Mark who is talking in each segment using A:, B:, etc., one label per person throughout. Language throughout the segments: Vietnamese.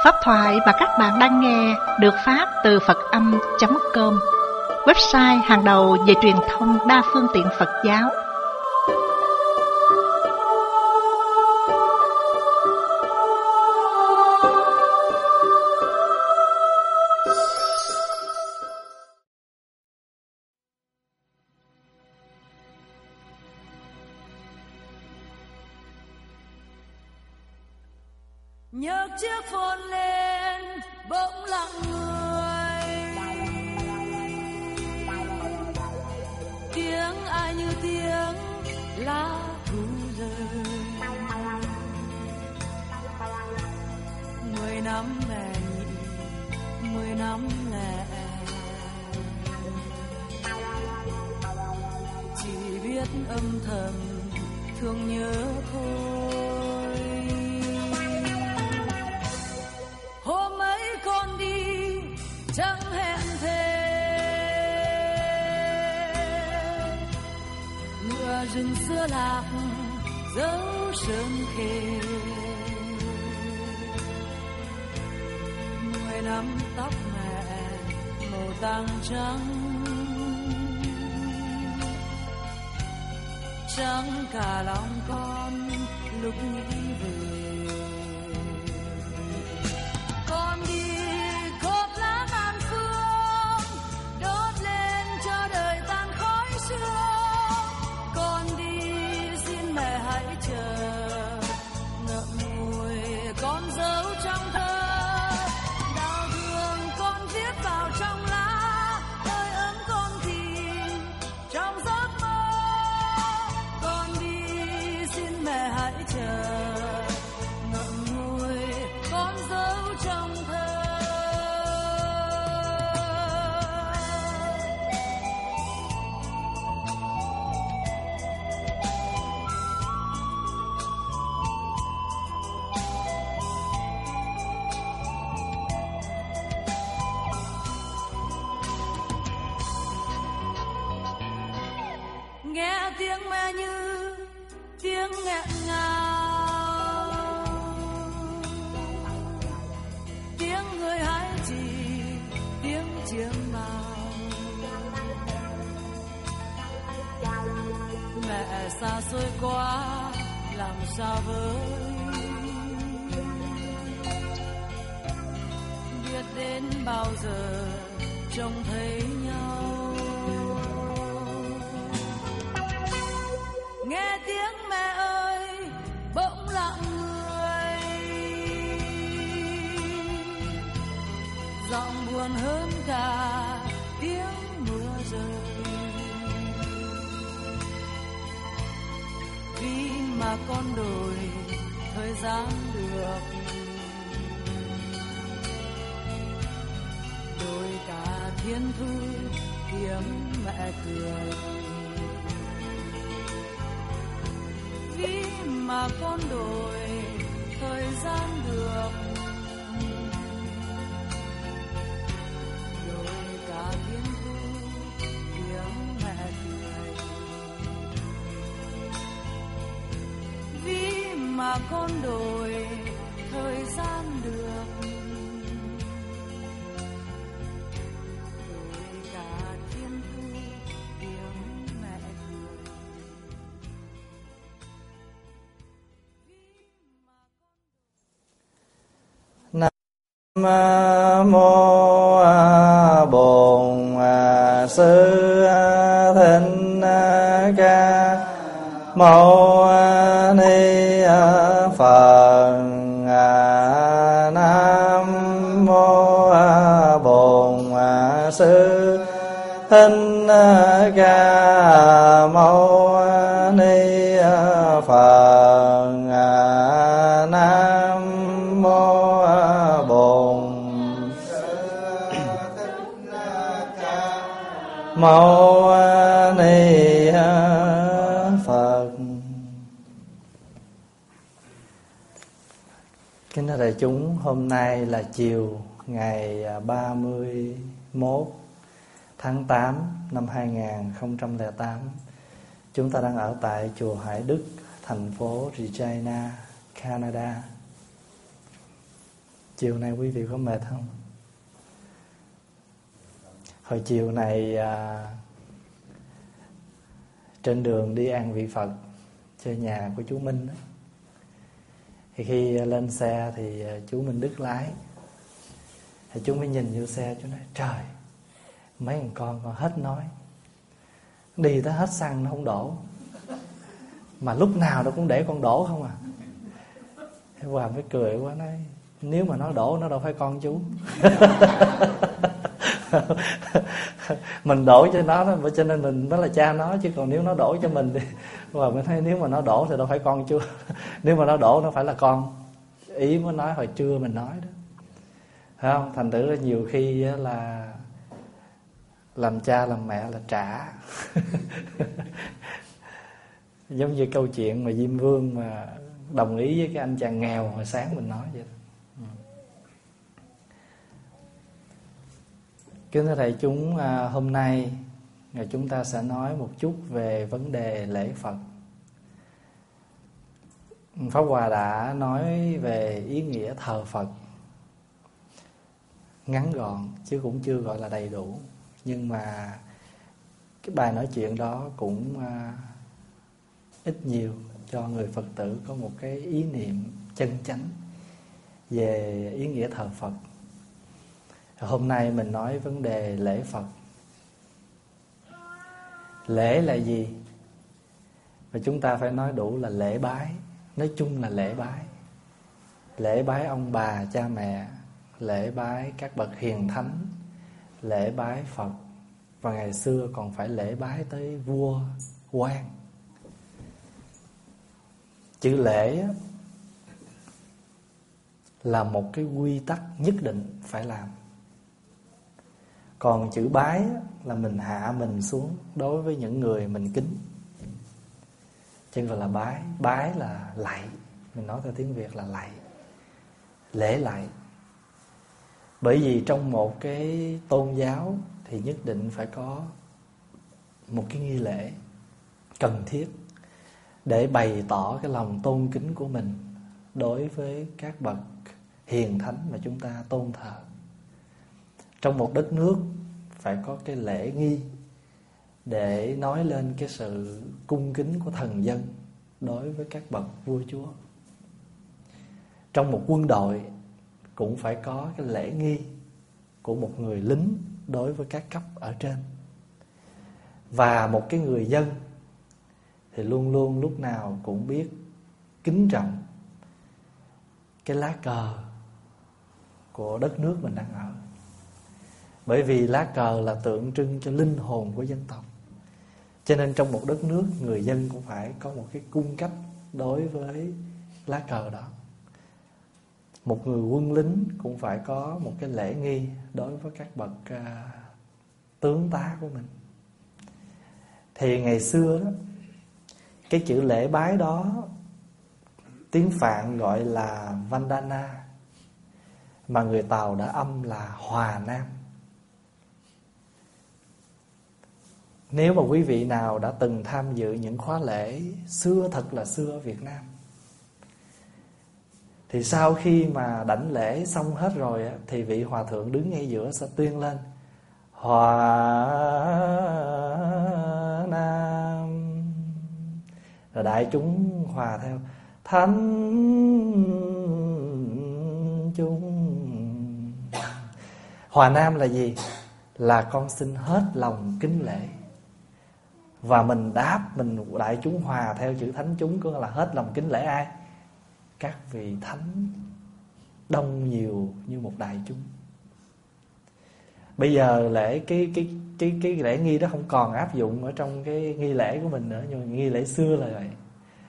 A: Pháp thoại mà các bạn đang nghe được phát từ Phật-âm.com, website hàng đầu về truyền thông đa phương tiện Phật giáo.
B: Nhấc chiếc phone lên bỗng lặng người, tiếng ai như tiếng lá thu rơi. 10 năm lẻ nhị, 10 năm lẻ, chỉ biết âm thầm thương nhớ thôi. Hôm ấy con đi chẳng hẹn thề, ngựa rừng xưa lạc dấu sơn khê. 10 năm tóc mẹ màu tang trắng, trắng cả lòng con lúc đi về. Con đi cốt lá ngàn phương, đốt lên cho đời tan khói sương. Con đi xin mẹ hãy chờ, ngậm ngùi con dấu trong thơ. Đau thương con viết vào trong lá, hơi ấm con tìm trong giấc mơ. Con đi xin mẹ hãy chờ, nghe tiếng mẹ như tiếng nghẹn ngào, tiếng người hái chỉ, tiếng chiêng bao. Mẹ xa xôi quá làm sao với, biết đến bao giờ trông thấy nhau. Nghe tiếng mẹ ơi bỗng lặng người, giọng buồn hơn cả tiếng mưa rơi. Vì mà con đổi thời gian được, đổi cả thiên thu tiếng mẹ cười. Vì mà con đổi thời gian được, đổi cả thiên thu tiếng mẹ cười. Vì mà con đổi thời gian được, đổi cả thiên thu tiếng mẹ cười.
C: Nam mô Bổn Sư Thích Ca Mâu Ni Phật. Nam mô Bổn Sư Thích Ca Mâu Ni Phật. Nam mô Mâu Ni Phật. Kính thưa đại chúng, hôm nay là chiều ngày 31 tháng 8 năm 2008. Chúng ta đang ở tại chùa Hải Đức, thành phố Regina, Canada. Chiều nay quý vị có mệt không? Hồi chiều này trên đường đi an vị Phật chơi nhà của chú Minh đó. Thì khi lên xe thì chú Minh Đức lái. Thì chú mới nhìn vô xe, chú nói trời, mấy thằng con hết nói, đi tới hết xăng nó không đổ, mà lúc nào nó cũng để con đổ không à. Thế Hòa mới cười quá, nói nếu mà nó đổ nó đâu phải con chú. Mình đổ cho nó, cho nên mình mới là cha nó, chứ còn nếu nó đổ cho mình thì Hòa mới thấy nếu mà nó đổ thì đâu phải con chú. Nếu mà nó đổ nó phải là con. Ý mới nói hồi trưa mình nói đó, phải không? Thành thử là nhiều khi là làm cha làm mẹ là trả. Giống như câu chuyện mà Diêm Vương mà đồng ý với cái anh chàng nghèo hồi sáng mình nói vậy. Kính thưa thầy chúng, hôm nay chúng ta sẽ nói một chút về vấn đề lễ Phật. Pháp Hòa đã nói về ý nghĩa thờ Phật ngắn gọn chứ cũng chưa gọi là đầy đủ. Nhưng mà cái bài nói chuyện đó cũng ít nhiều cho người Phật tử có một cái ý niệm chân chánh về ý nghĩa thờ Phật. Hôm nay mình nói vấn đề lễ Phật. Lễ là gì? Và chúng ta phải nói đủ là lễ bái. Nói chung là lễ bái. Lễ bái ông bà cha mẹ, lễ bái các bậc hiền thánh, lễ bái Phật. Và ngày xưa còn phải lễ bái tới vua, quan. Chữ lễ là một cái quy tắc nhất định phải làm. Còn chữ bái là mình hạ mình xuống đối với những người mình kính, chứ gọi là bái. Bái là lạy, mình nói theo tiếng Việt là lạy, lễ lạy. Bởi vì trong một cái tôn giáo thì nhất định phải có một cái nghi lễ cần thiết để bày tỏ cái lòng tôn kính của mình đối với các bậc hiền thánh mà chúng ta tôn thờ. Trong một đất nước phải có cái lễ nghi để nói lên cái sự cung kính của thần dân đối với các bậc vua chúa. Trong một quân đội cũng phải có cái lễ nghi của một người lính đối với các cấp ở trên. Và một cái người dân thì luôn luôn lúc nào cũng biết kính trọng cái lá cờ của đất nước mình đang ở. Bởi vì lá cờ là tượng trưng cho linh hồn của dân tộc. Cho nên trong một đất nước, người dân cũng phải có một cái cung cách đối với lá cờ đó. Một người quân lính cũng phải có một cái lễ nghi đối với các bậc tướng tá của mình. Thì ngày xưa đó, cái chữ lễ bái đó tiếng Phạn gọi là Vandana, mà người Tàu đã âm là Hòa Nam. Nếu mà quý vị nào đã từng tham dự những khóa lễ xưa, thật là xưa ở Việt Nam, thì sau khi mà đảnh lễ xong hết rồi thì vị hòa thượng đứng ngay giữa sẽ tuyên lên Hòa Nam, rồi đại chúng hòa theo Thánh chúng. Hòa Nam là gì? Là con xin hết lòng kính lễ. Và mình đáp, mình đại chúng hòa theo chữ thánh chúng, có là hết lòng kính lễ ai? Các vị thánh đông nhiều như một đại chúng. Bây giờ lễ cái lễ nghi đó không còn áp dụng ở trong cái nghi lễ của mình nữa, nhưng mà nghi lễ xưa là vậy.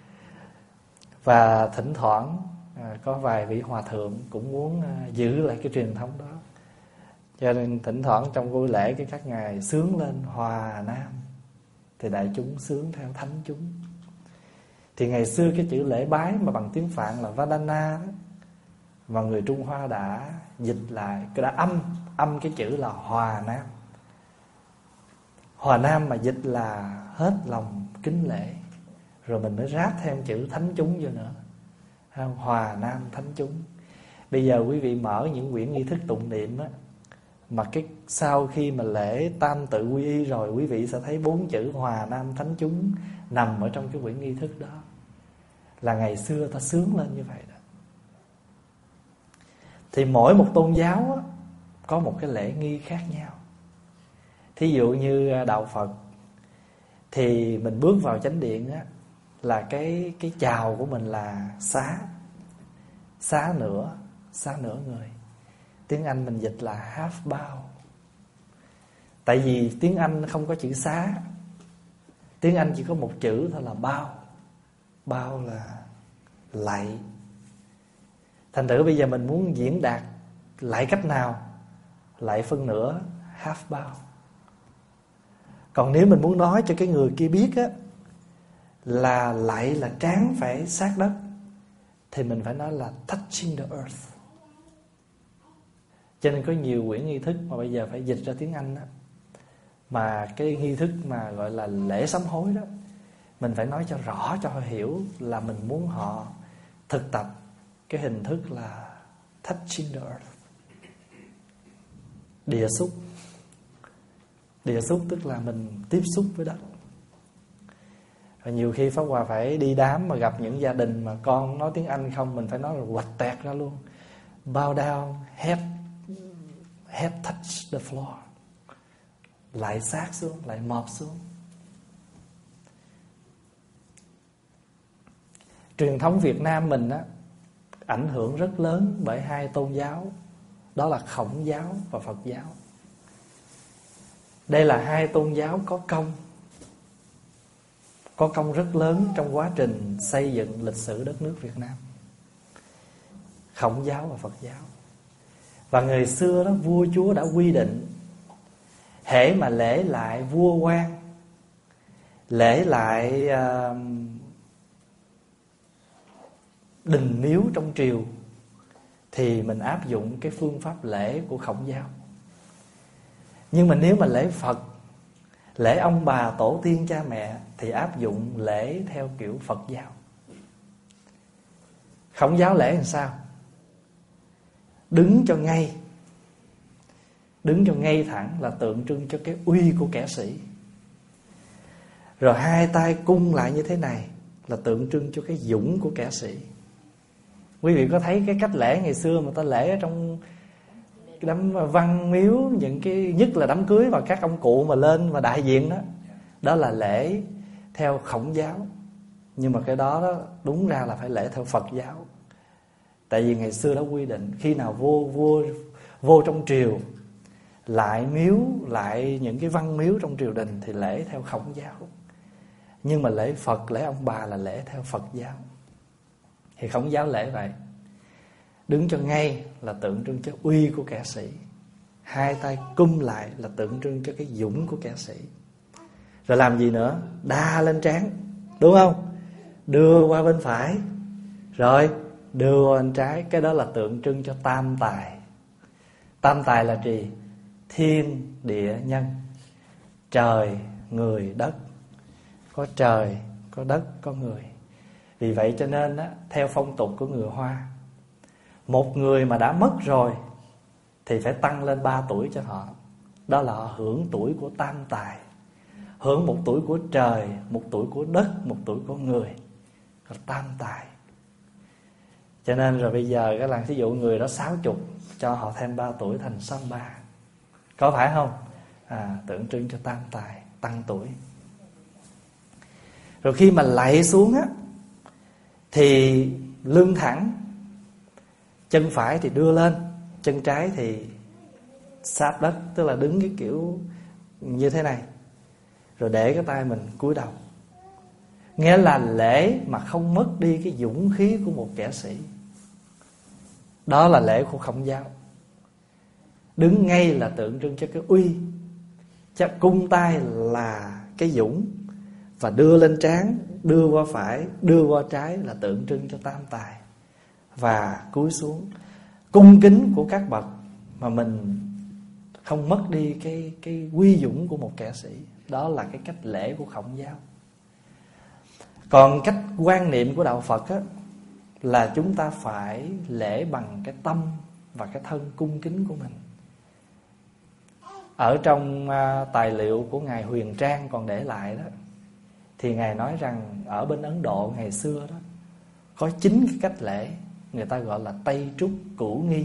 C: Và thỉnh thoảng có vài vị hòa thượng cũng muốn giữ lại cái truyền thống đó, cho nên thỉnh thoảng trong buổi lễ các ngài sướng lên Hòa Nam thì đại chúng sướng theo thánh chúng. Thì ngày xưa cái chữ lễ bái mà bằng tiếng Phạn là Vandana đó, và người Trung Hoa đã dịch lại, đã âm cái chữ là Hòa Nam. Hòa Nam mà dịch là hết lòng kính lễ, rồi mình mới ráp thêm chữ thánh chúng vô nữa. Hòa Nam thánh chúng. Bây giờ quý vị mở những quyển nghi thức tụng niệm á, mà sau khi mà lễ tam tự quy y rồi, quý vị sẽ thấy 4 chữ Hòa Nam Thánh Chúng nằm ở trong cái quyển nghi thức đó. Là ngày xưa ta sướng lên như vậy đó. Thì mỗi một tôn giáo á, có một cái lễ nghi khác nhau. Thí dụ như đạo Phật thì mình bước vào chánh điện á, là cái chào của mình là xá nửa người. Tiếng Anh mình dịch là half bow. Tại vì tiếng Anh không có chữ xá, tiếng Anh chỉ có một chữ thôi là bow. Bow là lạy. Thành thử bây giờ mình muốn diễn đạt lạy cách nào? Lạy phân nửa, half bow. Còn nếu mình muốn nói cho cái người kia biết á, là lạy là trán phải sát đất, thì mình phải nói là touching the earth. Cho nên có nhiều quyển nghi thức mà bây giờ phải dịch ra tiếng Anh đó. Mà cái nghi thức mà gọi là lễ sám hối đó, mình phải nói cho rõ cho họ hiểu là mình muốn họ thực tập cái hình thức là touching the earth. Địa xúc tức là mình tiếp xúc với đất. Và nhiều khi Pháp Hòa phải đi đám mà gặp những gia đình mà con nói tiếng Anh không, mình phải nói là quạch tẹt ra luôn. Bow down, head touch the floor. Lại sát xuống, lại mọp xuống. Truyền thống Việt Nam mình á, ảnh hưởng rất lớn bởi 2 tôn giáo, đó là Khổng giáo và Phật giáo. Đây là 2 tôn giáo có công rất lớn trong quá trình xây dựng lịch sử đất nước Việt Nam. Khổng giáo và Phật giáo. Và người xưa đó, vua chúa đã quy định, hễ mà lễ lại vua quan, lễ lại đình miếu trong triều, thì mình áp dụng cái phương pháp lễ của Khổng giáo. Nhưng mà nếu mà lễ Phật, lễ ông bà tổ tiên cha mẹ, thì áp dụng lễ theo kiểu Phật giáo. Khổng giáo lễ làm sao? Đứng cho ngay thẳng là tượng trưng cho cái uy của kẻ sĩ. Rồi 2 tay cung lại như thế này là tượng trưng cho cái dũng của kẻ sĩ. Quý vị có thấy cái cách lễ ngày xưa mà ta lễ ở trong đám văn miếu, những cái nhất là đám cưới và các ông cụ mà lên và đại diện đó, đó là lễ theo Khổng giáo. Nhưng mà cái đó đúng ra là phải lễ theo Phật giáo. Tại vì ngày xưa đã quy định khi nào vô trong triều, lại miếu, lại những cái văn miếu trong triều đình thì lễ theo Khổng giáo. Nhưng mà lễ Phật, lễ ông bà là lễ theo Phật giáo. Thì Khổng giáo lễ vậy. Đứng cho ngay là tượng trưng cho uy của kẻ sĩ. 2 tay cung lại là tượng trưng cho cái dũng của kẻ sĩ. Rồi làm gì nữa? Đa lên trán, đúng không? Đưa qua bên phải, rồi đưa qua bên trái. Cái đó là tượng trưng cho tam tài. Tam tài là gì? Thiên, địa, nhân. Trời, người, đất. Có trời, có đất, có người. Vì vậy cho nên á, theo phong tục của người Hoa, một người mà đã mất rồi thì phải tăng lên 3 tuổi cho họ. Đó là họ hưởng tuổi của tam tài. Hưởng 1 tuổi của trời, 1 tuổi của đất, 1 tuổi của người. Là tam tài. Cho nên rồi bây giờ cái lần thí dụ người đó 60, cho họ thêm 3 tuổi thành 63. Có phải không? Tượng trưng cho tam tài, tăng tuổi. Rồi khi mà lạy xuống á, thì lưng thẳng, chân phải thì đưa lên, chân trái thì sáp đất, tức là đứng cái kiểu như thế này. Rồi để cái tay mình cúi đầu. Nghĩa là lễ mà không mất đi cái dũng khí của một kẻ sĩ. Đó là lễ của Khổng giáo. Đứng ngay là tượng trưng cho cái uy. Chắc cung tay là cái dũng. Và đưa lên trán, đưa qua phải, đưa qua trái là tượng trưng cho tam tài. Và cúi xuống. Cung kính của các bậc mà mình không mất đi cái uy dũng của một kẻ sĩ. Đó là cái cách lễ của Khổng giáo. Còn cách quan niệm của đạo Phật á, là chúng ta phải lễ bằng cái tâm và cái thân cung kính của mình. Ở trong tài liệu của Ngài Huyền Trang còn để lại đó, thì Ngài nói rằng ở bên Ấn Độ ngày xưa đó có 9 cái cách lễ, người ta gọi là Tây Trúc Cửu Nghi.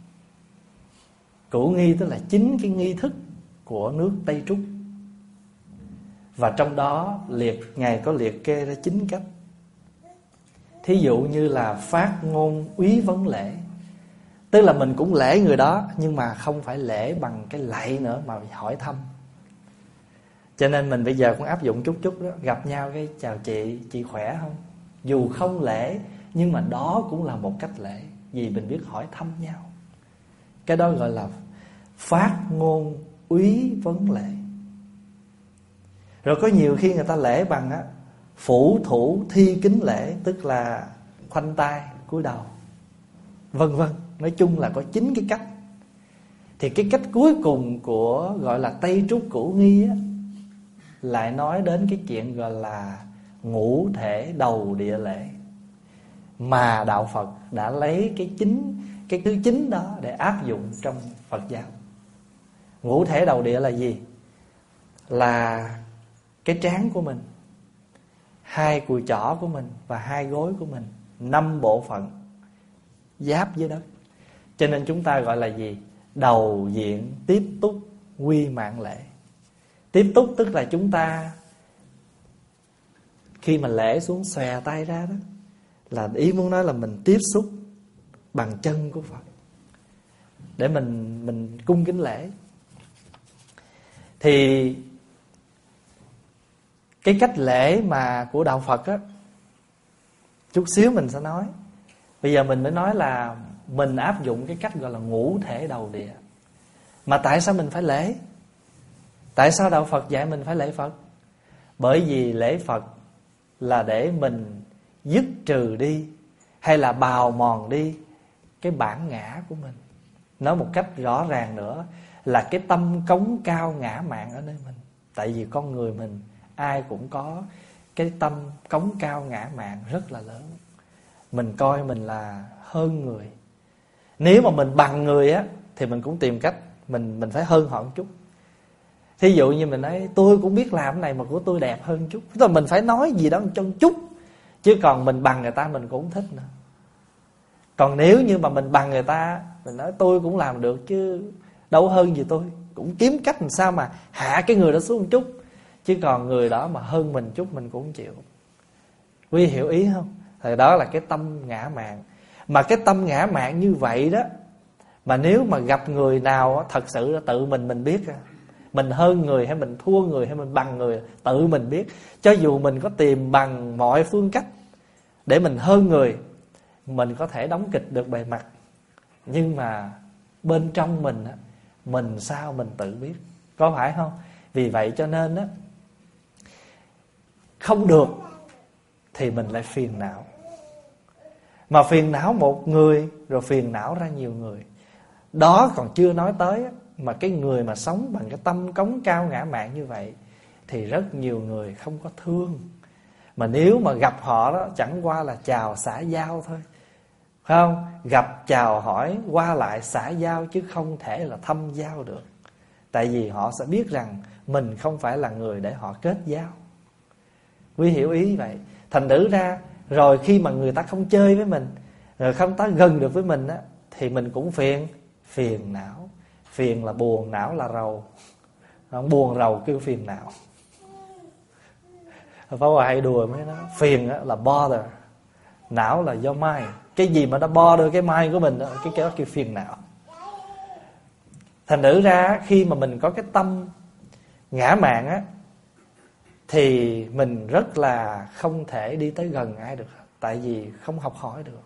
C: Cửu Nghi tức là 9 cái nghi thức của nước Tây Trúc. Và trong đó Ngài có liệt kê ra 9 cách. Thí dụ như là phát ngôn úy vấn lễ, tức là mình cũng lễ người đó, nhưng mà không phải lễ bằng cái lạy nữa mà hỏi thăm. Cho nên mình bây giờ cũng áp dụng chút đó. Gặp nhau cái chào chị khỏe không? Dù không lễ, nhưng mà đó cũng là một cách lễ, vì mình biết hỏi thăm nhau. Cái đó gọi là phát ngôn úy vấn lễ. Rồi có nhiều khi người ta lễ bằng phủ thủ thi kính lễ, tức là khoanh tay cúi đầu, vân vân. Nói chung là có 9 cái cách. Thì cái cách cuối cùng của gọi là Tây Trúc Cửu Nghi á, lại nói đến cái chuyện gọi là ngũ thể đầu địa lễ, mà đạo Phật đã lấy cái thứ 9 đó để áp dụng trong Phật giáo. Ngũ thể đầu địa là gì? Là cái trán của mình, 2 cùi chỏ của mình và 2 gối của mình, 5 bộ phận giáp với đất. Cho nên chúng ta gọi là gì? Đầu diện tiếp túc quy mạng lễ. Tiếp túc tức là chúng ta khi mà lễ xuống xòe tay ra đó, là ý muốn nói là mình tiếp xúc bằng chân của Phật để mình cung kính lễ. Thì cái cách lễ mà của đạo Phật á, chút xíu mình sẽ nói. Bây giờ mình mới nói là mình áp dụng cái cách gọi là ngũ thể đầu địa. Mà tại sao mình phải lễ? Tại sao đạo Phật dạy mình phải lễ Phật? Bởi vì lễ Phật là để mình dứt trừ đi, hay là bào mòn đi cái bản ngã của mình. Nói một cách rõ ràng nữa là cái tâm cống cao ngã mạn ở nơi mình. Tại vì con người mình ai cũng có cái tâm cống cao ngã mạn rất là lớn. Mình coi mình là hơn người. Nếu mà mình bằng người á, thì mình cũng tìm cách mình phải hơn họ một chút. Thí dụ như mình nói tôi cũng biết làm cái này mà của tôi đẹp hơn chút, tức là mình phải nói gì đó cho chút. Chứ còn mình bằng người ta mình cũng không thích nữa. Còn nếu như mà mình bằng người ta, mình nói tôi cũng làm được chứ đâu hơn gì tôi, cũng kiếm cách làm sao mà hạ cái người đó xuống một chút. Chứ còn người đó mà hơn mình chút mình cũng không chịu. Quý hiểu ý không? Thì đó là cái tâm ngã mạn. Mà cái tâm ngã mạn như vậy đó, mà nếu mà gặp người nào thật sự tự mình biết mình hơn người hay mình thua người hay mình bằng người, tự mình biết. Cho dù mình có tìm bằng mọi phương cách để mình hơn người, mình có thể đóng kịch được bề mặt, nhưng mà bên trong mình sao mình tự biết, có phải không? Vì vậy cho nên á, không được thì mình lại phiền não. Mà phiền não một người rồi phiền não ra nhiều người. Đó còn chưa nói tới á, mà cái người mà sống bằng cái tâm cống cao ngã mạn như vậy thì rất nhiều người không có thương. Mà nếu mà gặp họ đó, chẳng qua là chào xã giao thôi, phải không? Gặp chào hỏi qua lại xã giao, chứ không thể là thâm giao được. Tại vì họ sẽ biết rằng mình không phải là người để họ kết giao. Quý hiểu ý vậy. Thành thử ra rồi khi mà người ta không chơi với mình, rồi không ta gần được với mình á, thì mình cũng phiền não. Phiền là buồn, não là rầu. Buồn rầu kêu phiền não. Pháp Hòa hay đùa mấy nó, phiền là bother, não là do mind. Cái gì mà nó bother cái mind của mình đó, cái đó kêu phiền não. Thành thử ra khi mà mình có cái tâm ngã mạn á, thì mình rất là không thể đi tới gần ai được. Tại vì không học hỏi được.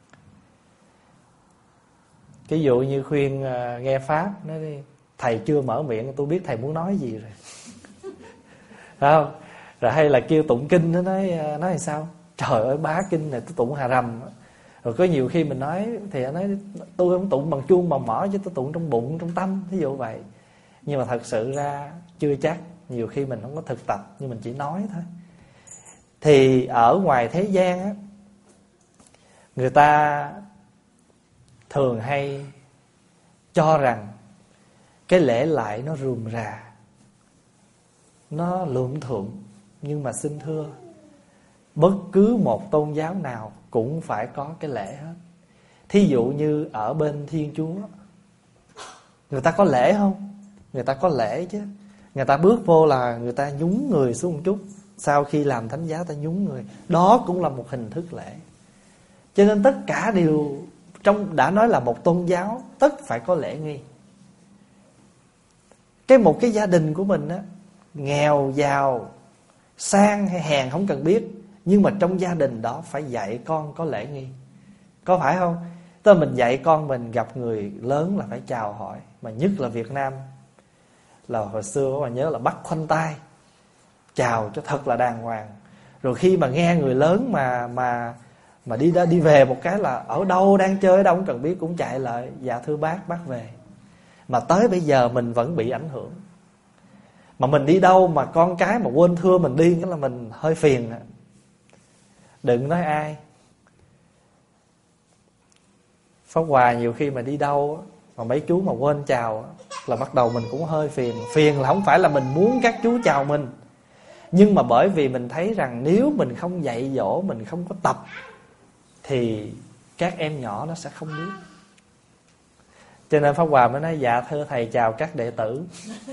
C: Ví dụ như khuyên nghe Pháp, nói đi, thầy chưa mở miệng tôi biết thầy muốn nói gì rồi. Phải không? Rồi hay là kêu tụng kinh, nó nói sao? Trời ơi, bá kinh này tôi tụng hà rầm. Rồi có nhiều khi mình nói thì nó nói tôi không tụng bằng chuông bằng mõ, chứ tôi tụng trong bụng, trong tâm, ví dụ vậy. Nhưng mà thật sự ra chưa chắc. Nhiều khi mình không có thực tập, nhưng mình chỉ nói thôi. Thì ở ngoài thế gian á, Người ta thường hay cho rằng cái lễ lại nó rườm rà, nó luộm thuộm. Nhưng mà xin thưa, bất cứ một tôn giáo nào cũng phải có cái lễ hết. Thí dụ như ở bên Thiên Chúa, người ta có lễ không? Người ta có lễ chứ. Người ta bước vô là người ta nhúng người xuống một chút. Sau khi làm thánh giá ta nhúng người. Đó cũng là một hình thức lễ. Cho nên tất cả đều đã nói là một tôn giáo, tất phải có lễ nghi. Một cái gia đình của mình á, nghèo, giàu, sang hay hèn không cần biết, nhưng mà trong gia đình đó phải dạy con có lễ nghi. Có phải không? Tức là mình dạy con mình gặp người lớn là phải chào hỏi. Mà nhất là Việt Nam, là hồi xưa mà nhớ là bắt khoanh tay, chào cho thật là đàng hoàng. Rồi khi mà nghe người lớn mà đi về một cái là ở đâu, đang chơi ở đâu không cần biết, cũng chạy lại dạ thưa bác về. Mà tới bây giờ mình vẫn bị ảnh hưởng. Mà mình đi đâu mà con cái mà quên thưa mình đi, cái là mình hơi phiền. Đừng nói ai. Pháp Hòa nhiều khi mà đi đâu mà mấy chú mà quên chào là bắt đầu mình cũng hơi phiền. Phiền là không phải là mình muốn các chú chào mình, nhưng mà bởi vì mình thấy rằng nếu mình không dạy dỗ, mình không có tập, thì các em nhỏ nó sẽ không biết. Cho nên Pháp Hòa mới nói dạ thưa thầy chào các đệ tử.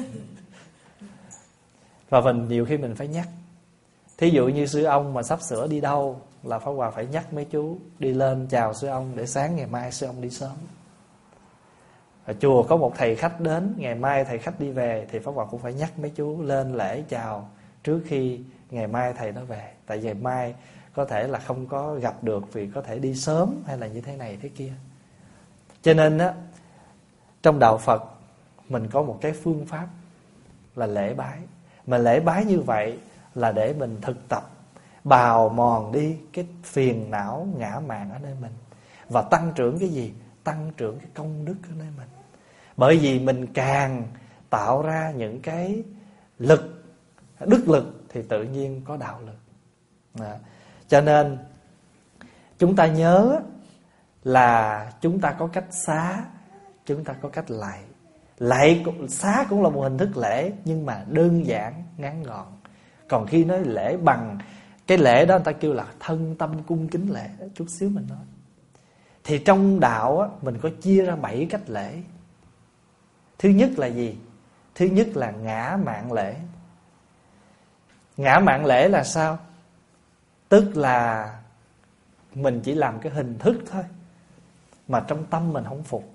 C: Và mình nhiều khi mình phải nhắc. Thí dụ như sư ông mà sắp sửa đi đâu là Pháp Hòa phải nhắc mấy chú đi lên chào sư ông, để sáng ngày mai sư ông đi sớm. Ở chùa có một thầy khách đến, ngày mai thầy khách đi về, thì Pháp Hòa cũng phải nhắc mấy chú lên lễ chào trước khi ngày mai thầy đó về. Tại ngày mai có thể là không có gặp được vì có thể đi sớm hay là như thế này thế kia. Cho nên á, trong đạo Phật mình có một cái phương pháp là lễ bái. Mà lễ bái như vậy là để mình thực tập bào mòn đi cái phiền não ngã mạn ở nơi mình, và tăng trưởng cái gì? Tăng trưởng cái công đức ở nơi mình. Bởi vì mình càng tạo ra những cái lực, đức lực, thì tự nhiên có đạo lực. Cho nên chúng ta nhớ là chúng ta có cách xá, chúng ta có cách lạy. Lạy xá cũng là một hình thức lễ, nhưng mà đơn giản, ngắn gọn. Còn khi nói lễ bằng cái lễ đó, người ta kêu là thân tâm cung kính lễ. Chút xíu mình nói. Thì trong đạo á, mình có chia ra 7 cách lễ. Thứ nhất là gì? Thứ nhất là ngã mạn lễ. Ngã mạn lễ là sao? Tức là mình chỉ làm cái hình thức thôi, mà trong tâm mình không phục.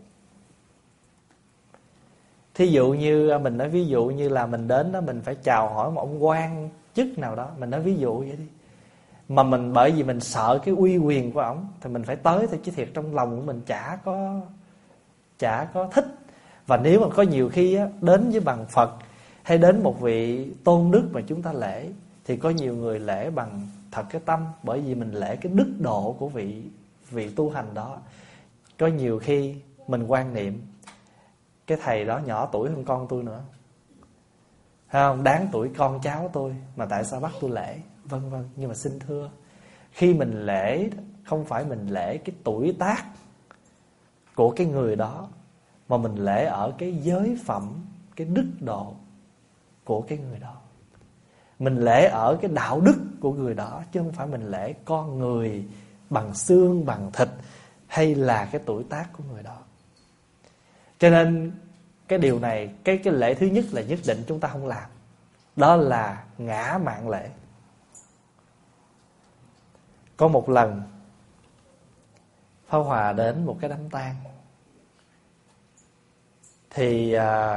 C: Thí dụ như mình nói ví dụ như là mình đến đó, mình phải chào hỏi một ông quan chức nào đó, mình nói ví dụ vậy đi. Mà mình bởi vì mình sợ cái uy quyền của ổng thì mình phải tới thôi, chứ thiệt trong lòng của mình chả có thích. Và nếu mà có nhiều khi á, đến với bằng Phật hay đến một vị tôn đức mà chúng ta lễ, thì có nhiều người lễ bằng thật cái tâm, bởi vì mình lễ cái đức độ của vị tu hành đó. Có nhiều khi mình quan niệm cái thầy đó nhỏ tuổi hơn con tôi nữa, thấy không? Đáng tuổi con cháu tôi, mà tại sao bắt tôi lễ, vân vân. Nhưng mà xin thưa, khi mình lễ không phải mình lễ cái tuổi tác của cái người đó, mà mình lễ ở cái giới phẩm, cái đức độ của cái người đó. Mình lễ ở cái đạo đức của người đó, chứ không phải mình lễ con người bằng xương, bằng thịt, hay là cái tuổi tác của người đó. Cho nên cái điều này, cái lễ thứ nhất là nhất định chúng ta không làm. Đó là ngã mạn lễ. Có một lần Pháp Hòa đến một cái đám tang, thì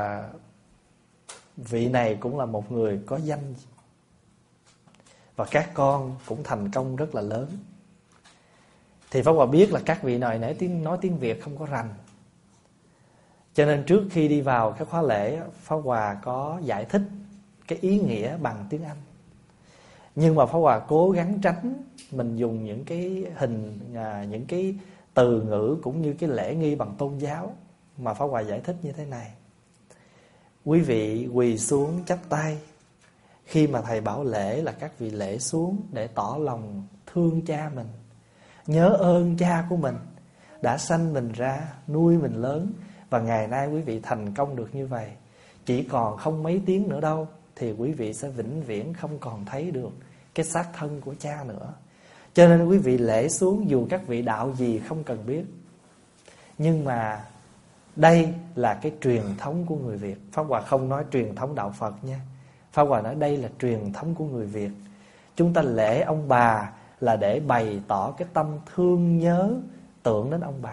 C: vị này cũng là một người có danh, và các con cũng thành công rất là lớn. Thì Pháp Hòa biết là các vị này nói tiếng Việt không có rành, cho nên trước khi đi vào cái khóa lễ, Pháp Hòa có giải thích cái ý nghĩa bằng tiếng Anh. Nhưng mà Pháp Hòa cố gắng tránh mình dùng những cái những cái từ ngữ cũng như cái lễ nghi bằng tôn giáo, mà Pháp Hòa giải thích như thế này: quý vị quỳ xuống chắp tay. Khi mà thầy bảo lễ là các vị lễ xuống để tỏ lòng thương cha mình. nhớ ơn cha của mình đã sanh mình ra, nuôi mình lớn. Và ngày nay quý vị thành công được như vậy, chỉ còn không mấy tiếng nữa đâu thì quý vị sẽ vĩnh viễn không còn thấy được cái xác thân của cha nữa. Cho nên quý vị lễ xuống, dù các vị đạo gì không cần biết. Nhưng mà đây là cái truyền thống của người Việt. Pháp Hòa không nói truyền thống đạo Phật nha. Pháp Hòa nói đây là truyền thống của người Việt. Chúng ta lễ ông bà là để bày tỏ cái tâm thương nhớ, tưởng đến ông bà.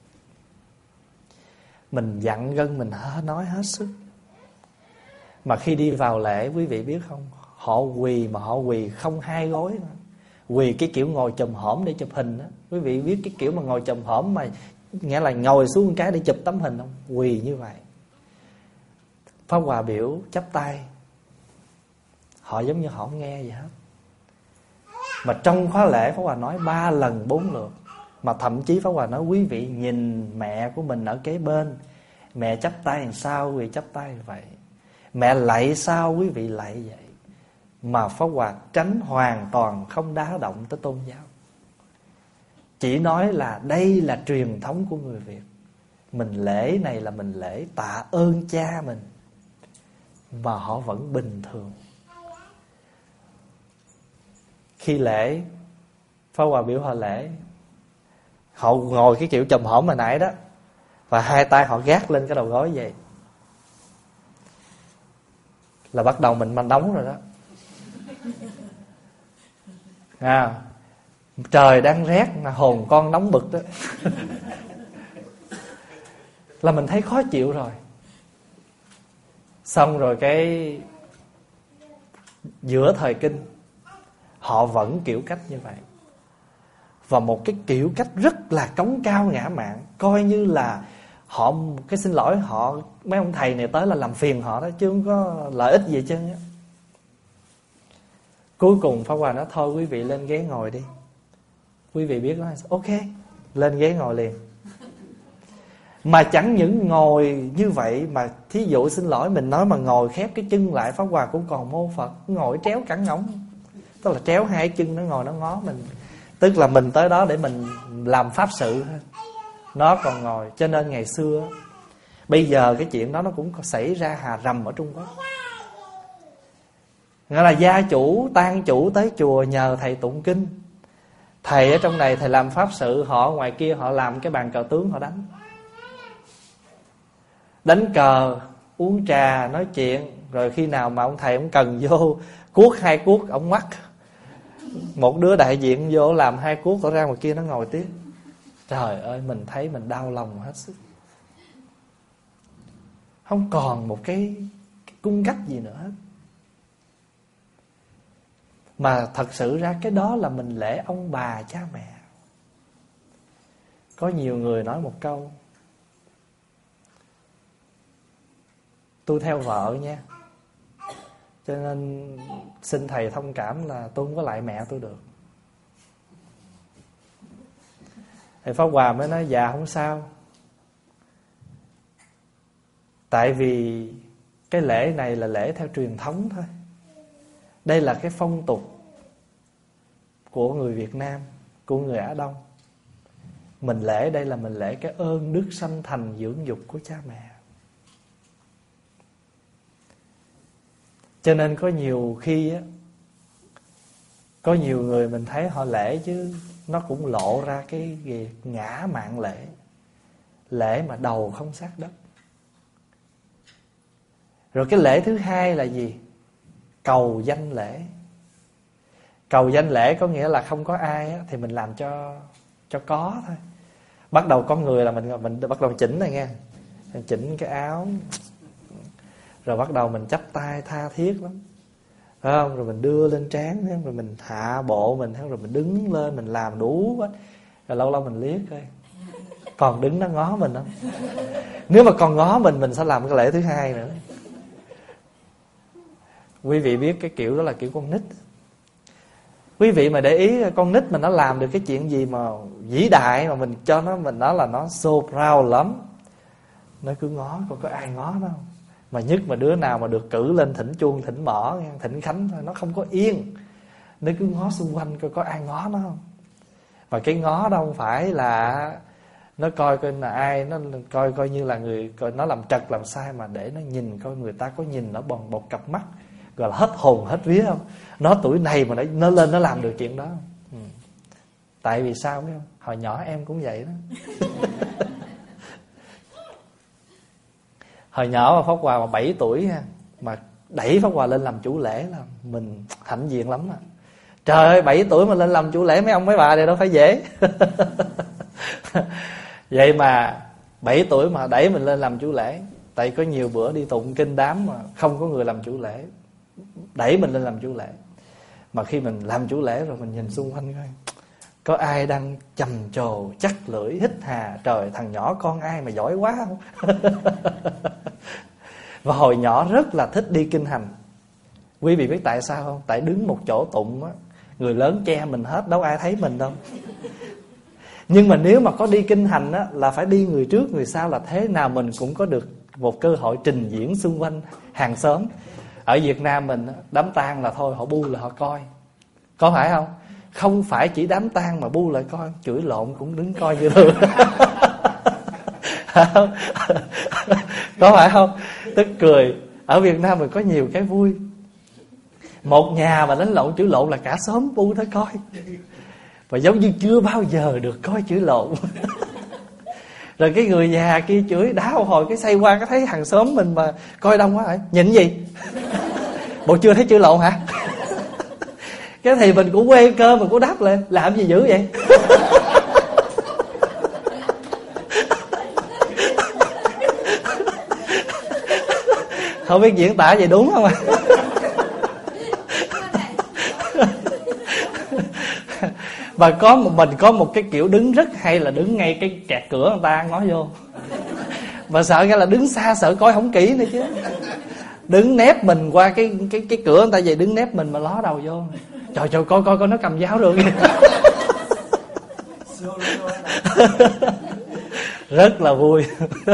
C: Mình dặn gân, mình nói hết sức. Mà khi đi vào lễ, quý vị biết không, họ quỳ mà họ quỳ không hai gối nữa. Quỳ cái kiểu ngồi chùm hổm để chụp hình đó. Quý vị biết cái kiểu mà ngồi chùm hổm mà nghĩa là ngồi xuống một cái để chụp tấm hình không? Quỳ như vậy. Pháp Hòa biểu chắp tay, họ giống như họ không nghe gì hết. Mà trong khóa lễ Pháp Hòa nói 3 lần 4 lượt. Mà thậm chí Pháp Hòa nói quý vị nhìn mẹ của mình ở kế bên, mẹ chắp tay làm sao quý vị chắp tay vậy, mẹ lạy sao quý vị lạy vậy. Mà Pháp Hòa tránh hoàn toàn không đá động tới tôn giáo. Chỉ nói là đây là truyền thống của người Việt. Mình lễ này là mình lễ tạ ơn cha mình, mà họ vẫn bình thường. Khi lễ, Pháp Hòa biểu họ lễ, họ ngồi cái kiểu chùm hổm hồi nãy đó, và hai tay họ gác lên cái đầu gối vậy, là bắt đầu mình đóng rồi đó. Trời đang rét mà hồn con nóng bực đó. Là mình thấy khó chịu rồi. Xong rồi cái giữa thời kinh, họ vẫn kiểu cách như vậy. Và một cái kiểu cách rất là cống cao ngã mạn, coi như là họ, cái xin lỗi họ, mấy ông thầy này tới là làm phiền họ đó, chứ không có lợi ích gì chứ. Cuối cùng Pháp Hòa nói thôi quý vị lên ghế ngồi đi. Quý vị biết nói ok, lên ghế ngồi liền. Mà chẳng những ngồi như vậy, mà thí dụ xin lỗi mình nói mà ngồi khép cái chân lại, Pháp Hòa cũng còn mô Phật, ngồi tréo cẳng ngỗng. Tức là tréo hai chân nó ngồi nó ngó mình. Tức là mình tới đó để mình làm pháp sự, nó còn ngồi. Cho nên ngày xưa, bây giờ cái chuyện đó nó cũng xảy ra hà rầm ở Trung Quốc. Nghĩa là gia chủ, tang chủ tới chùa nhờ thầy tụng kinh. Thầy ở trong này thầy làm pháp sự, họ ngoài kia họ làm cái bàn cờ tướng họ đánh. Đánh cờ, uống trà, nói chuyện. Rồi khi nào mà ông thầy ông cần vô cuốc 2 cuốc, ông ngoắt. Một đứa đại diện vô làm 2 cuốc, tỏ ra ngoài kia nó ngồi tiếp. Trời ơi, mình thấy mình đau lòng hết sức. Không còn một cái cung cách gì nữa hết. Mà thật sự ra cái đó là mình lễ ông bà cha mẹ. Có nhiều người nói một câu: tôi theo vợ nha, cho nên xin thầy thông cảm là tôi không có lại mẹ tôi được. Thầy Pháp Hòa mới nói dạ không sao. Tại vì cái lễ này là lễ theo truyền thống thôi. Đây là cái phong tục của người Việt Nam, của người Á Đông. Mình lễ đây là mình lễ cái ơn đức sanh thành dưỡng dục của cha mẹ. Cho nên có nhiều khi á, có nhiều người mình thấy họ lễ chứ nó cũng lộ ra cái gì ngã mạn lễ. Lễ mà đầu không sát đất. Rồi cái lễ thứ hai là gì? Cầu danh lễ. Cầu danh lễ có nghĩa là không có ai á, thì mình làm cho có thôi. Bắt đầu có người là mình bắt đầu chỉnh này nghe. Mình chỉnh cái áo, rồi bắt đầu mình chắp tay tha thiết lắm, phải không? Rồi mình đưa lên trán, rồi mình hạ bộ mình, rồi mình đứng lên, mình làm đủ hết. Rồi lâu lâu mình liếc coi còn đứng nó ngó mình không. Nếu mà còn ngó mình sẽ làm cái lễ thứ hai nữa. Quý vị biết cái kiểu đó là kiểu con nít. Quý vị mà để ý con nít mà nó làm được cái chuyện gì mà vĩ đại mà mình cho nó, mình nói là nó so proud lắm. Nó cứ ngó coi có ai ngó nó không. Mà nhất mà đứa nào mà được cử lên thỉnh chuông, thỉnh mõ, thỉnh khánh thôi, nó không có yên. Nó cứ ngó xung quanh coi có ai ngó nó không. Và cái ngó đâu không phải là nó coi là ai, nó coi như là người, coi nó làm trật làm sai, mà để nó nhìn coi người ta có nhìn nó bằng một cặp mắt gọi là hết hồn hết vía không. Nó tuổi này mà nó lên nó làm được chuyện đó không? Tại vì sao biết không? Hồi nhỏ em cũng vậy đó. Hồi nhỏ mà Pháp Hòa mà 7 tuổi ha, mà đẩy Pháp Hòa lên làm chủ lễ là mình hãnh diện lắm à. Trời ơi, 7 tuổi mà lên làm chủ lễ mấy ông mấy bà này đâu phải dễ. Vậy mà 7 tuổi mà đẩy mình lên làm chủ lễ. Tại có nhiều bữa đi tụng kinh đám mà không có người làm chủ lễ, đẩy mình lên làm chủ lễ. Mà khi mình làm chủ lễ rồi mình nhìn xung quanh coi có ai đang trầm trồ chắc lưỡi hít hà, trời thằng nhỏ con ai mà giỏi quá không. Và hồi nhỏ rất là thích đi kinh hành. Quý vị biết tại sao không? Tại đứng một chỗ tụng á, người lớn che mình hết, đâu ai thấy mình đâu. Nhưng mà nếu mà có đi kinh hành á, là phải đi người trước người sau, là thế nào mình cũng có được một cơ hội trình diễn xung quanh hàng xóm. Ở Việt Nam mình đám tang là thôi, họ bu là họ coi, có phải không? Không phải chỉ đám tang mà bu lại coi, chửi lộn cũng đứng coi như thường. Có phải không? Tức cười. Ở Việt Nam mình có nhiều cái vui. Một nhà mà đánh lộn chửi lộn là cả xóm bu tới coi. Và giống như chưa bao giờ được coi chửi lộn. Rồi cái người già kia chửi đá hồi cái xoay qua cái thấy hàng xóm mình mà coi đông quá rồi, nhìn gì? Bộ chưa thấy chửi lộn hả? Cái thì mình cũng quê cơ, mình cũng đáp lên, làm gì dữ vậy? Không biết diễn tả vậy đúng không ạ? Và mình có một cái kiểu đứng rất hay là đứng ngay cái kẹt cửa người ta ngó vô. Mà sợ cái là đứng xa sợ coi không kỹ nữa chứ. Đứng nép mình qua cái cửa người ta vậy, đứng nép mình mà ló đầu vô. Trời coi nó cầm giáo rồi. Rất là vui.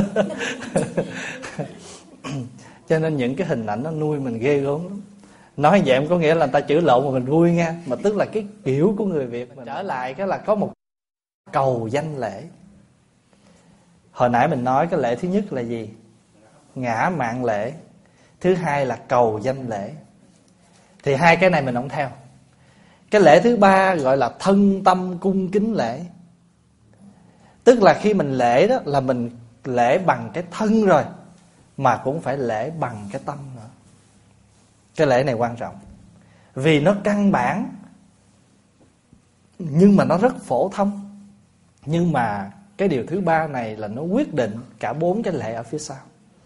C: Cho nên những cái hình ảnh nó nuôi mình ghê gớm lắm. Nói vậy em có nghĩa là người ta chửi lộn mà mình vui nha. Mà tức là cái kiểu của người Việt. Mình trở lại cái là có một cầu danh lễ. Hồi nãy mình nói cái lễ thứ nhất là gì? Ngã mạn lễ. Thứ hai là cầu danh lễ. Thì hai cái này mình không theo. Cái lễ thứ ba gọi là thân tâm cung kính lễ. Tức là khi mình lễ đó là mình lễ bằng cái thân rồi, mà cũng phải lễ bằng cái tâm nữa. Cái lễ này quan trọng, vì nó căn bản, nhưng mà nó rất phổ thông. Nhưng mà cái điều thứ ba này là nó quyết định cả 4 cái lễ ở phía sau.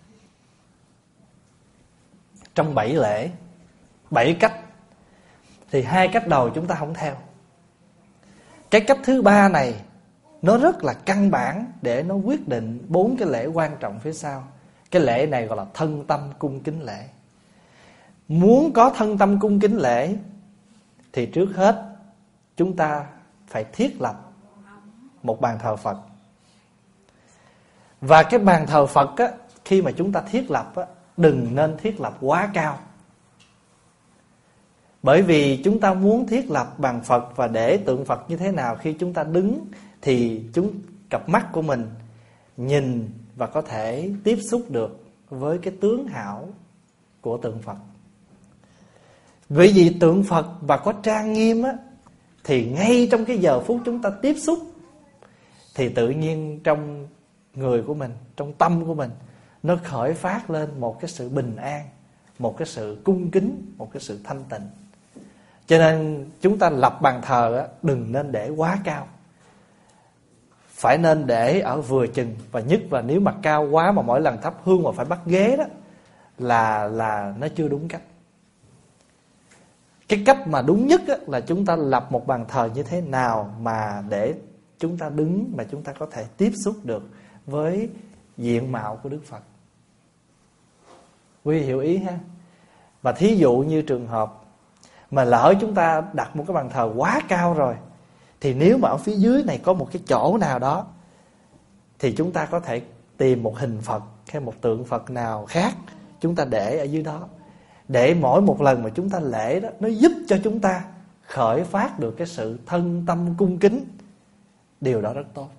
C: Trong 7 lễ, 7 cách, thì 2 cách đầu chúng ta không theo. Cái cách thứ ba này nó rất là căn bản để nó quyết định 4 cái lễ quan trọng phía sau. Cái lễ này gọi là thân tâm cung kính lễ. Muốn có thân tâm cung kính lễ thì trước hết chúng ta phải thiết lập một bàn thờ Phật. Và cái bàn thờ Phật á, khi mà chúng ta thiết lập á, đừng nên thiết lập quá cao. Bởi vì chúng ta muốn thiết lập bàn Phật và để tượng Phật như thế nào, khi chúng ta đứng thì cặp mắt của mình nhìn và có thể tiếp xúc được với cái tướng hảo của tượng Phật. Bởi vì tượng Phật và có trang nghiêm á, thì ngay trong cái giờ phút chúng ta tiếp xúc thì tự nhiên trong người của mình, trong tâm của mình, nó khởi phát lên một cái sự bình an, một cái sự cung kính, một cái sự thanh tịnh. Cho nên chúng ta lập bàn thờ á, đừng nên để quá cao, phải nên để ở vừa chừng. Và nhất là nếu mà cao quá mà mỗi lần thắp hương mà phải bắt ghế đó là nó chưa đúng cách. Cái cách mà đúng nhất á, là chúng ta lập một bàn thờ như thế nào mà để chúng ta đứng mà chúng ta có thể tiếp xúc được với diện mạo của Đức Phật. Quý vị hiểu ý ha? Và thí dụ như trường hợp mà lỡ chúng ta đặt một cái bàn thờ quá cao rồi, thì nếu mà ở phía dưới này có một cái chỗ nào đó thì chúng ta có thể tìm một hình Phật hay một tượng Phật nào khác chúng ta để ở dưới đó, để mỗi một lần mà chúng ta lễ đó, nó giúp cho chúng ta khởi phát được cái sự thân tâm cung kính điều đó rất tốt.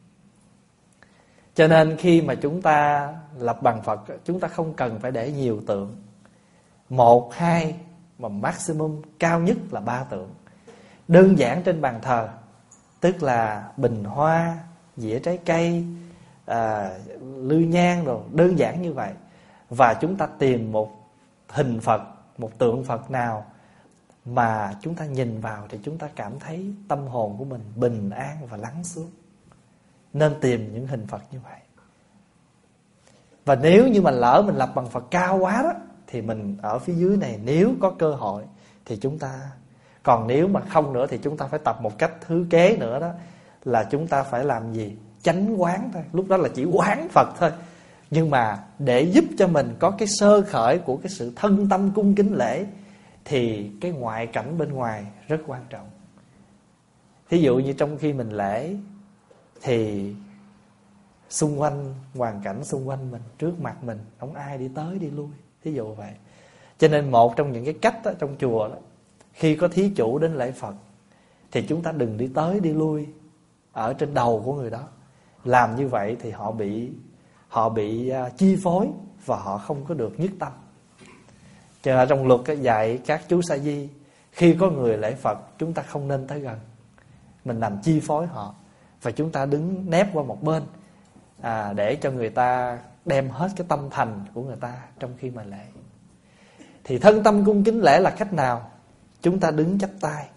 C: Cho nên khi mà chúng ta lập bằng Phật, chúng ta không cần phải để nhiều tượng, 1, 2, mà maximum cao nhất là 3 tượng. Đơn giản trên bàn thờ, tức là bình hoa, dĩa trái cây, lư nhang rồi, đơn giản như vậy. Và chúng ta tìm một hình Phật, một tượng Phật nào mà chúng ta nhìn vào thì chúng ta cảm thấy tâm hồn của mình bình an và lắng xuống. Nên tìm những hình Phật như vậy. Và nếu như mà lỡ mình lập bằng Phật cao quá đó, thì mình ở phía dưới này nếu có cơ hội thì chúng ta. Còn nếu mà không nữa thì chúng ta phải tập một cách thứ kế nữa, đó là chúng ta phải làm gì? Chánh quán thôi. Lúc đó là chỉ quán Phật thôi. Nhưng mà để giúp cho mình có cái sơ khởi của cái sự thân tâm cung kính lễ, thì cái ngoại cảnh bên ngoài rất quan trọng. Thí dụ như trong khi mình lễ thì xung quanh, hoàn cảnh xung quanh mình, trước mặt mình không ai đi tới đi lui, thí dụ vậy. Cho nên một trong những cái cách đó, trong chùa đó, khi có thí chủ đến lễ Phật thì chúng ta đừng đi tới đi lui ở trên đầu của người đó. Làm như vậy thì họ bị chi phối và họ không có được nhất tâm. Cho nên trong luật dạy các chú sa di, khi có người lễ Phật chúng ta không nên tới gần, mình làm chi phối họ, và chúng ta đứng nép qua một bên để cho người ta đem hết cái tâm thành của người ta trong khi mà lễ. Thì thân tâm cung kính lễ là cách nào? Chúng ta đứng chắp tay.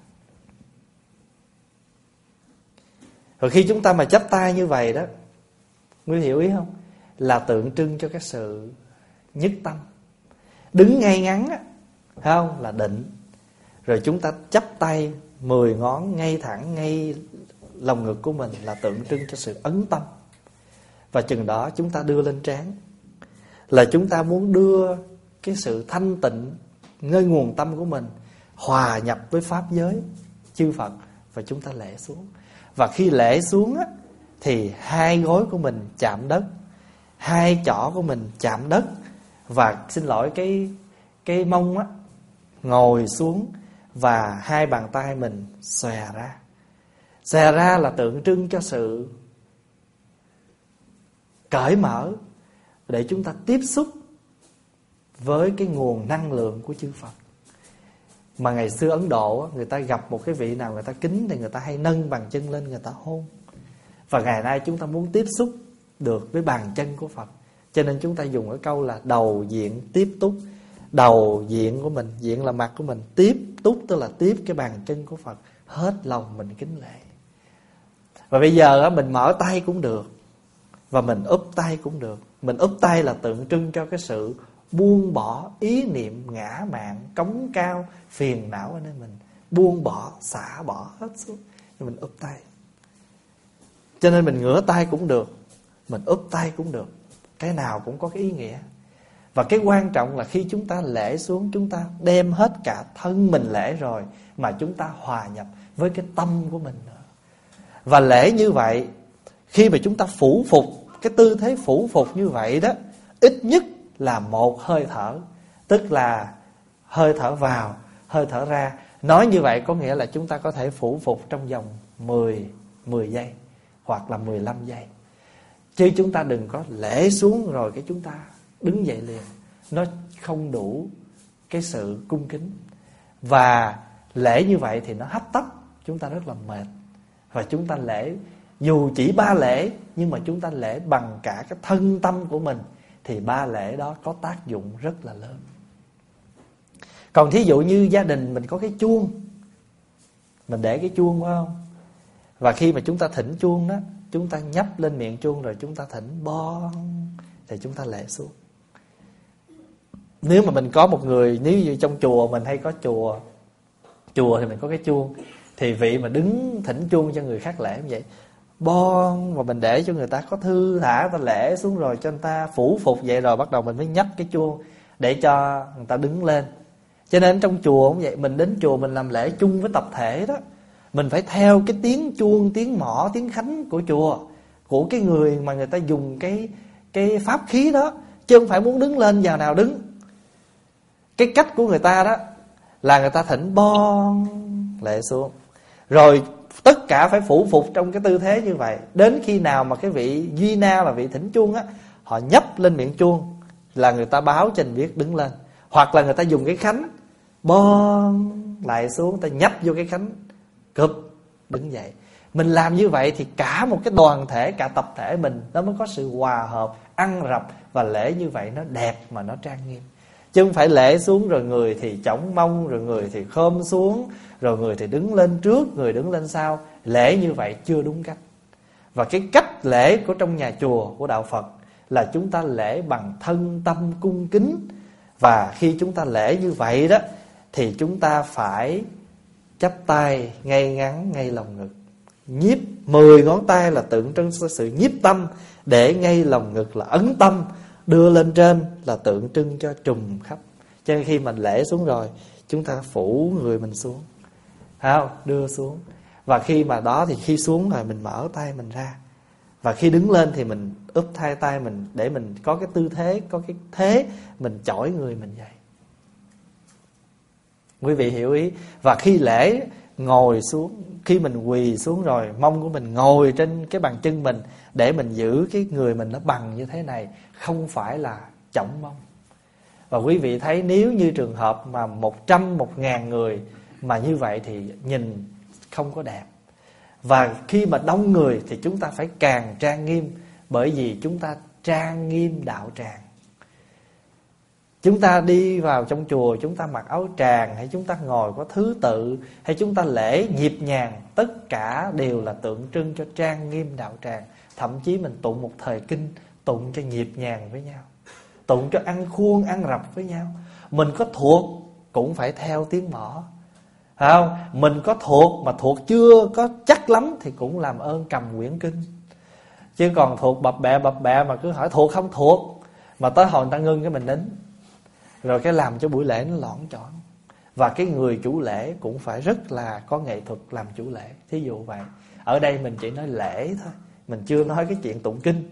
C: Rồi khi chúng ta mà chắp tay như vậy đó, ngươi hiểu ý không? Là tượng trưng cho cái sự nhất tâm. Đứng ngay ngắn á, thấy không? Là định. Rồi chúng ta chắp tay 10 ngón ngay thẳng ngay lồng ngực của mình, là tượng trưng cho sự ấn tâm. Và chừng đó chúng ta đưa lên trán, là chúng ta muốn đưa cái sự thanh tịnh nơi nguồn tâm của mình hòa nhập với pháp giới chư Phật, và chúng ta lễ xuống. Và khi lễ xuống á, thì hai gối của mình chạm đất, hai chỏ của mình chạm đất, và xin lỗi cái mông á, ngồi xuống, và hai bàn tay mình xòe ra. Xòe ra là tượng trưng cho sự cởi mở để chúng ta tiếp xúc với cái nguồn năng lượng của chư Phật. Mà ngày xưa Ấn Độ, người ta gặp một cái vị nào người ta kính thì người ta hay nâng bàn chân lên, người ta hôn. Và ngày nay chúng ta muốn tiếp xúc được với bàn chân của Phật, cho nên chúng ta dùng cái câu là đầu diện tiếp túc. Đầu diện của mình, diện là mặt của mình, tiếp túc tức là tiếp cái bàn chân của Phật, hết lòng mình kính lễ. Và bây giờ mình mở tay cũng được, và mình úp tay cũng được. Mình úp tay là tượng trưng cho cái sự buông bỏ ý niệm ngã mạn, cống cao, phiền não ở nơi mình. Buông bỏ, xả bỏ hết xuống. Mình úp tay. Cho nên mình ngửa tay cũng được, mình úp tay cũng được. Cái nào cũng có cái ý nghĩa. Và cái quan trọng là khi chúng ta lễ xuống, chúng ta đem hết cả thân mình lễ rồi, mà chúng ta hòa nhập với cái tâm của mình nữa. Và lễ như vậy, khi mà chúng ta phủ phục, cái tư thế phủ phục như vậy đó, ít nhất là một hơi thở, tức là hơi thở vào, hơi thở ra. Nói như vậy có nghĩa là chúng ta có thể phủ phục trong vòng 10 giây hoặc là 15 giây. Chứ chúng ta đừng có lễ xuống rồi cái chúng ta đứng dậy liền. Nó không đủ cái sự cung kính. Và lễ như vậy thì nó hấp tấp, chúng ta rất là mệt. Và chúng ta lễ, dù chỉ 3 lễ, nhưng mà chúng ta lễ bằng cả cái thân tâm của mình, thì 3 lễ đó có tác dụng rất là lớn. Còn thí dụ như gia đình mình có cái chuông, mình để cái chuông phải không? Và khi mà chúng ta thỉnh chuông đó, chúng ta nhấp lên miệng chuông rồi chúng ta thỉnh bon, thì chúng ta lễ xuống. Nếu mà mình có một người, nếu như trong chùa mình hay có chùa thì mình có cái chuông, thì vị mà đứng thỉnh chuông cho người khác lễ như vậy, bon, và mình để cho người ta có thư thả, ta lễ xuống rồi cho người ta phủ phục vậy, rồi bắt đầu mình mới nhấp cái chuông để cho người ta đứng lên. Cho nên trong chùa cũng vậy, mình đến chùa mình làm lễ chung với tập thể đó, mình phải theo cái tiếng chuông, tiếng mõ, tiếng khánh của chùa, của cái người mà người ta dùng cái pháp khí đó, chứ không phải muốn đứng lên vào nào đứng. Cái cách của người ta đó là người ta thỉnh bon lễ xuống, rồi Tất cả phải phủ phục trong cái tư thế như vậy. Đến khi nào mà cái vị duy na là vị thỉnh chuông á, họ nhấp lên miệng chuông là người ta báo cho mình biết đứng lên. Hoặc là người ta dùng cái khánh bon lại xuống, ta nhấp vô cái khánh cụp đứng dậy. Mình làm như vậy thì cả một cái đoàn thể, cả tập thể mình nó mới có sự hòa hợp, ăn rập. Và lễ như vậy nó đẹp mà nó trang nghiêm. Chứ không phải lễ xuống rồi người thì chổng mông, rồi người thì khom xuống, rồi người thì đứng lên trước, người đứng lên sau. Lễ như vậy chưa đúng cách. Và cái cách lễ của trong nhà chùa của Đạo Phật là chúng ta lễ bằng thân tâm cung kính. Và khi chúng ta lễ như vậy đó thì chúng ta phải chắp tay ngay ngắn ngay lòng ngực. Nhiếp 10 ngón tay là tượng trưng cho sự nhiếp tâm, để ngay lòng ngực là ấn tâm, đưa lên trên là tượng trưng cho trùm khắp. Cho nên khi mình lễ xuống rồi, chúng ta phủ người mình xuống, không? Đưa xuống. Và khi mà đó thì khi xuống rồi mình mở tay mình ra. Và khi đứng lên thì mình úp hai tay mình, để mình có cái tư thế, có cái thế mình chổi người mình vậy. Quý vị hiểu ý. Và khi lễ ngồi xuống, khi mình quỳ xuống rồi, mông của mình ngồi trên cái bàn chân mình, để mình giữ cái người mình nó bằng như thế này, không phải là chổng mông. Và quý vị thấy nếu như trường hợp mà 100, 1000 người mà như vậy thì nhìn không có đẹp. Và khi mà đông người thì chúng ta phải càng trang nghiêm, bởi vì chúng ta trang nghiêm đạo tràng. Chúng ta đi vào trong chùa, chúng ta mặc áo tràng, hay chúng ta ngồi có thứ tự, hay chúng ta lễ nhịp nhàng, tất cả đều là tượng trưng cho trang nghiêm đạo tràng. Thậm chí mình tụng một thời kinh, tụng cho nhịp nhàng với nhau, tụng cho ăn khuôn ăn rập với nhau. Mình có thuộc cũng phải theo tiếng mõ, phải không? Mình có thuộc mà thuộc chưa có chắc lắm thì cũng làm ơn cầm quyển kinh. Chứ còn thuộc bập bẹ mà cứ hỏi thuộc không thuộc, mà tới hồi người ta ngưng cái mình nín, rồi cái làm cho buổi lễ nó lõn chõn. Và cái người chủ lễ cũng phải rất là có nghệ thuật làm chủ lễ. Thí dụ vậy. Ở đây mình chỉ nói lễ thôi, mình chưa nói cái chuyện tụng kinh.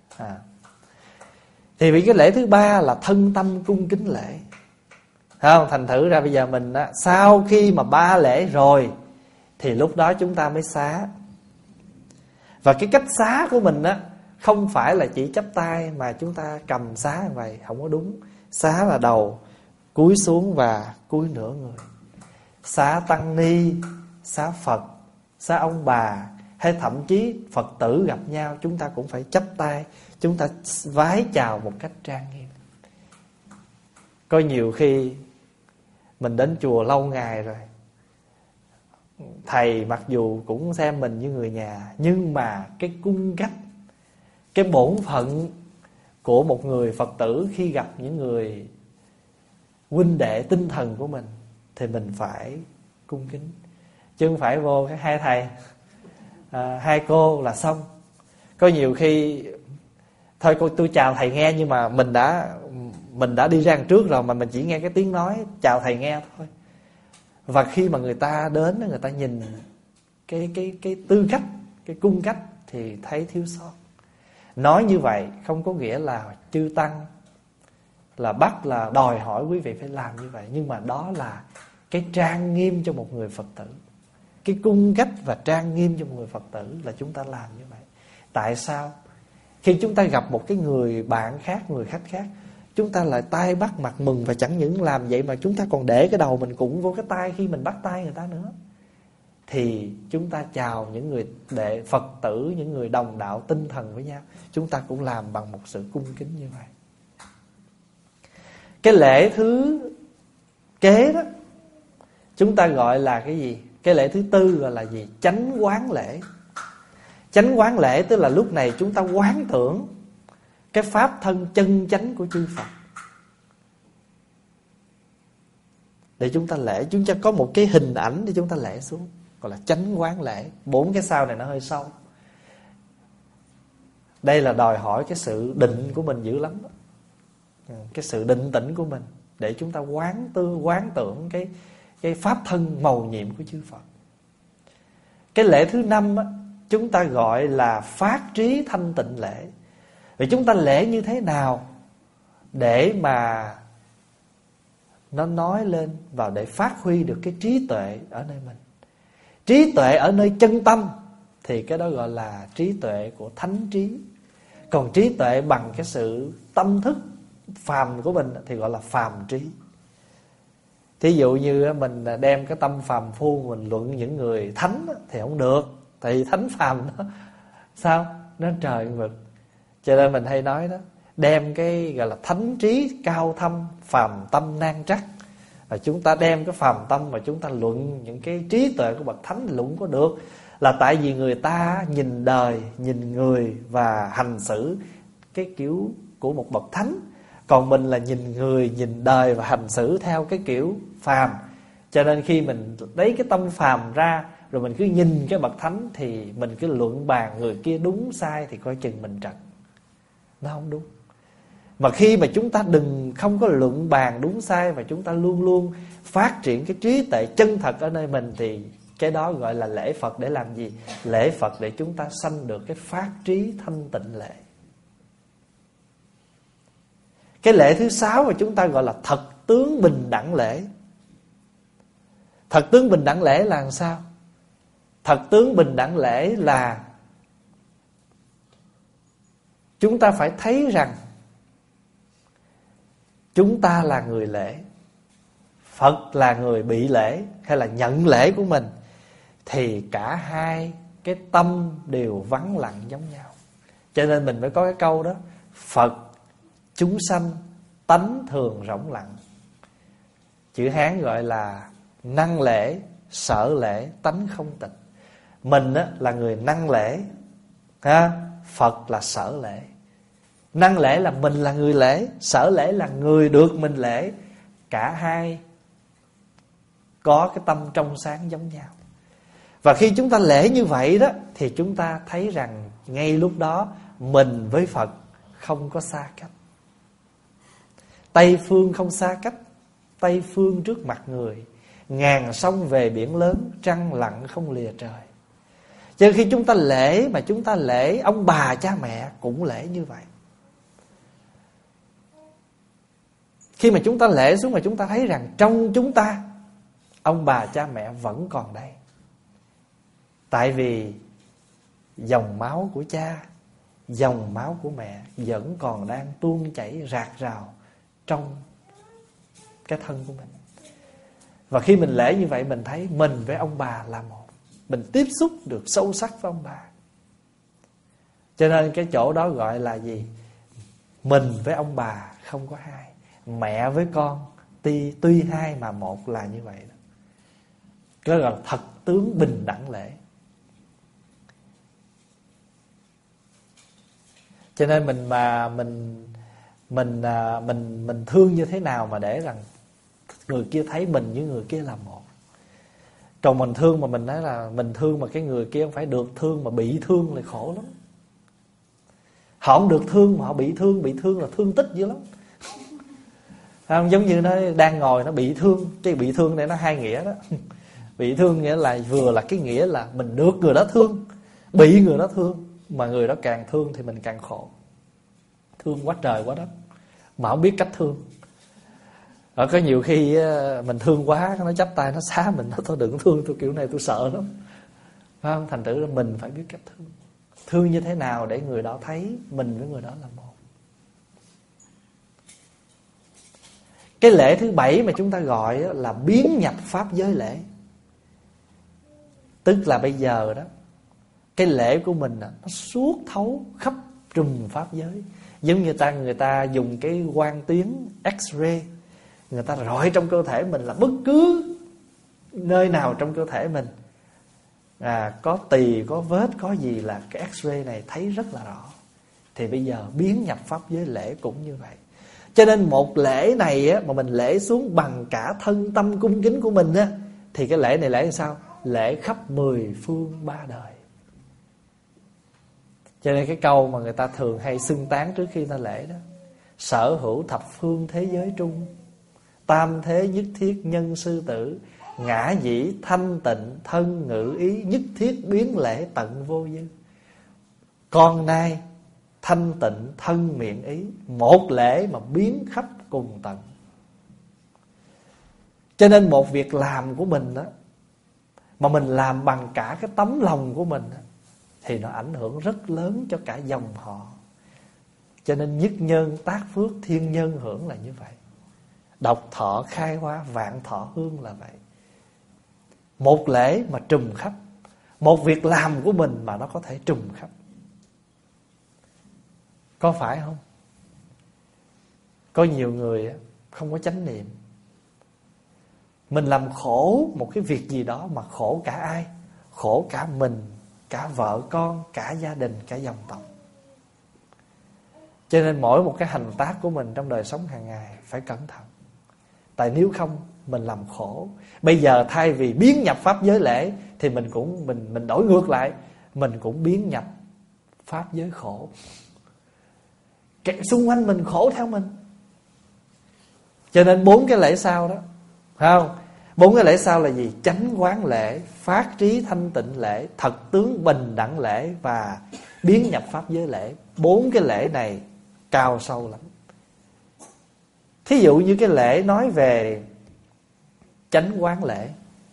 C: Thì vì cái lễ thứ ba là thân tâm cung kính lễ, không? Thành thử ra bây giờ mình á, sau khi mà 3 lễ rồi thì lúc đó chúng ta mới xá. Và cái cách xá của mình á, không phải là chỉ chắp tay mà chúng ta cầm xá như vậy, không có đúng. Xá là đầu cúi xuống và cúi nửa người. Xá tăng ni, xá Phật, xá ông bà, hay thậm chí Phật tử gặp nhau, chúng ta cũng phải chắp tay, chúng ta vái chào một cách trang nghiêm. Có nhiều khi mình đến chùa lâu ngày rồi, thầy mặc dù cũng xem mình như người nhà, nhưng mà cái cung cách, cái bổn phận của một người Phật tử khi gặp những người huynh đệ tinh thần của mình thì mình phải cung kính. Chứ không phải vô cái hai thầy, hai cô là xong. Có nhiều khi thôi tôi chào thầy nghe, nhưng mà mình đã đi ra đằng trước rồi mà mình chỉ nghe cái tiếng nói chào thầy nghe thôi. Và khi mà người ta đến, người ta nhìn cái tư cách, cái cung cách thì thấy thiếu sót. Nói như vậy không có nghĩa là chư tăng là bắt là đòi hỏi quý vị phải làm như vậy, nhưng mà đó là cái trang nghiêm cho một người Phật tử. Cái cung cách và trang nghiêm cho một người Phật tử là chúng ta làm như vậy. Tại sao? Khi chúng ta gặp một cái người bạn khác, người khách khác, chúng ta lại tay bắt mặt mừng, và chẳng những làm vậy mà chúng ta còn để cái đầu mình cũng vô cái tay khi mình bắt tay người ta nữa. Thì chúng ta chào những người đệ Phật tử, những người đồng đạo tinh thần với nhau, chúng ta cũng làm bằng một sự cung kính như vậy. Cái lễ thứ kế đó chúng ta gọi là cái gì? Cái lễ thứ tư gọi là gì? Chánh quán lễ. Chánh quán lễ tức là lúc này chúng ta quán tưởng cái pháp thân chân chánh của chư Phật, để chúng ta lễ. Chúng ta có một cái hình ảnh để chúng ta lễ xuống, gọi là chánh quán lễ. 4 cái sau này nó hơi sâu. Đây là đòi hỏi cái sự định của mình dữ lắm đó. Cái sự định tĩnh của mình, để chúng ta quán tưởng cái pháp thân mầu nhiệm của chư Phật. Cái lễ thứ 5 á, chúng ta gọi là phát trí thanh tịnh lễ. Vì chúng ta lễ như thế nào để mà nó nói lên và để phát huy được cái trí tuệ ở nơi mình. Trí tuệ ở nơi chân tâm thì cái đó gọi là trí tuệ của thánh trí. Còn trí tuệ bằng cái sự tâm thức phàm của mình thì gọi là phàm trí. Thí dụ như mình đem cái tâm phàm phu mình luận những người thánh thì không được. Tại vì thánh phàm nó sao? Nó trời vực. Cho nên mình hay nói đó, đem cái gọi là thánh trí cao thâm, phàm tâm nan trắc. Và chúng ta đem cái phàm tâm mà chúng ta luận những cái trí tuệ của bậc thánh thì luận có được. Là tại vì người ta nhìn đời, nhìn người và hành xử cái kiểu của một bậc thánh. Còn mình là nhìn người, nhìn đời và hành xử theo cái kiểu phàm. Cho nên khi mình lấy cái tâm phàm ra, rồi mình cứ nhìn cái bậc thánh, thì mình cứ luận bàn người kia đúng sai thì coi chừng mình trật. Nó không đúng. Mà khi mà chúng ta không có luận bàn đúng sai, và chúng ta luôn luôn phát triển cái trí tuệ chân thật ở nơi mình, thì cái đó gọi là lễ Phật để làm gì? Lễ Phật để chúng ta sanh được cái phát trí thanh tịnh lễ. Cái lễ thứ 6 mà chúng ta gọi là thật tướng bình đẳng lễ. Thật tướng bình đẳng lễ là làm sao? Thật tướng bình đẳng lễ là chúng ta phải thấy rằng chúng ta là người lễ, Phật là người bị lễ hay là nhận lễ của mình, thì cả hai cái tâm đều vắng lặng giống nhau. Cho nên mình mới có cái câu đó: Phật chúng sanh tánh thường rỗng lặng. Chữ Hán gọi là năng lễ, sở lễ, tánh không tịch. Mình là người năng lễ, Phật là sở lễ. Năng lễ là mình là người lễ, sở lễ là người được mình lễ. Cả hai có cái tâm trong sáng giống nhau. Và khi chúng ta lễ như vậy đó, thì chúng ta thấy rằng ngay lúc đó mình với Phật không có xa cách. Tây phương không xa cách, Tây phương trước mặt người. Ngàn sông về biển lớn, trăng lặng không lìa trời. Cho nên khi chúng ta lễ, mà chúng ta lễ ông bà cha mẹ cũng lễ như vậy. Khi mà chúng ta lễ xuống mà chúng ta thấy rằng trong chúng ta ông bà cha mẹ vẫn còn đây. Tại vì dòng máu của cha, dòng máu của mẹ vẫn còn đang tuôn chảy rạc rào trong cái thân của mình. Và khi mình lễ như vậy, mình thấy mình với ông bà là một. Mình tiếp xúc được sâu sắc với ông bà. Cho nên cái chỗ đó gọi là gì? Mình với ông bà không có hai, mẹ với con tuy hai mà một, là như vậy đó. Cái gọi là thật tướng bình đẳng lễ. Cho nên mình thương như thế nào mà để rằng người kia thấy mình với người kia là một. Còn mình thương mà mình nói là mình thương mà cái người kia không phải được thương mà bị thương là khổ lắm. Họ không được thương mà họ bị thương là thương tích dữ lắm. Không, giống như nó đang ngồi nó bị thương. Cái bị thương này nó hai nghĩa đó. Bị thương nghĩa là vừa là cái nghĩa là mình được người đó thương, bị người đó thương. Mà người đó càng thương thì mình càng khổ. Thương quá trời quá đất mà không biết cách thương. Có nhiều khi mình thương quá, nó chắp tay nó xá mình, nó thôi đừng thương tôi, kiểu này tôi sợ lắm. Phải không? Thành thử là mình phải biết cách thương. Thương như thế nào để người đó thấy mình với người đó là một. Cái lễ thứ 7 mà chúng ta gọi là biến nhập pháp giới lễ. Tức là bây giờ đó, cái lễ của mình nó suốt thấu khắp trùm pháp giới. Giống như người ta dùng cái quang tuyến X-ray, người ta rọi trong cơ thể mình là bất cứ nơi nào trong cơ thể mình, có tỳ, có vết, có gì là cái X-ray này thấy rất là rõ. Thì bây giờ biến nhập pháp giới lễ cũng như vậy. Cho nên một lễ này á, mà mình lễ xuống bằng cả thân tâm cung kính của mình á, thì cái lễ này lễ làm sao? Lễ khắp 10 phương 3 đời. Cho nên cái câu mà người ta thường hay xưng tán trước khi ta lễ đó: sở hữu thập phương thế giới trung, tam thế nhất thiết nhân sư tử, ngã dĩ thanh tịnh thân ngữ ý, nhất thiết biến lễ tận vô dư. Con nay thanh tịnh thân miệng ý, một lễ mà biến khắp cùng tận. Cho nên một việc làm của mình đó, mà mình làm bằng cả cái tấm lòng của mình thì nó ảnh hưởng rất lớn cho cả dòng họ. Cho nên nhất nhân tác phước, thiên nhân hưởng là như vậy. Độc thọ khai hóa, vạn thọ hương là vậy. Một lễ mà trùm khắp, một việc làm của mình mà nó có thể trùm khắp. Có phải không? Có nhiều người không có chánh niệm. Mình làm khổ một cái việc gì đó mà khổ cả ai? Khổ cả mình, cả vợ con, cả gia đình, cả dòng tộc. Cho nên mỗi một cái hành tác của mình trong đời sống hàng ngày phải cẩn thận. Tại nếu không mình làm khổ. Bây giờ thay vì biến nhập pháp giới lễ thì mình đổi ngược lại, mình cũng biến nhập pháp giới khổ. Xung quanh mình khổ theo mình. Cho nên 4 cái lễ sau đó, phải không? 4 cái lễ sau là gì? Chánh quán lễ, phát trí thanh tịnh lễ, thật tướng bình đẳng lễ và biến nhập pháp giới lễ. 4 cái lễ này cao sâu lắm. Thí dụ như cái lễ nói về chánh quán lễ.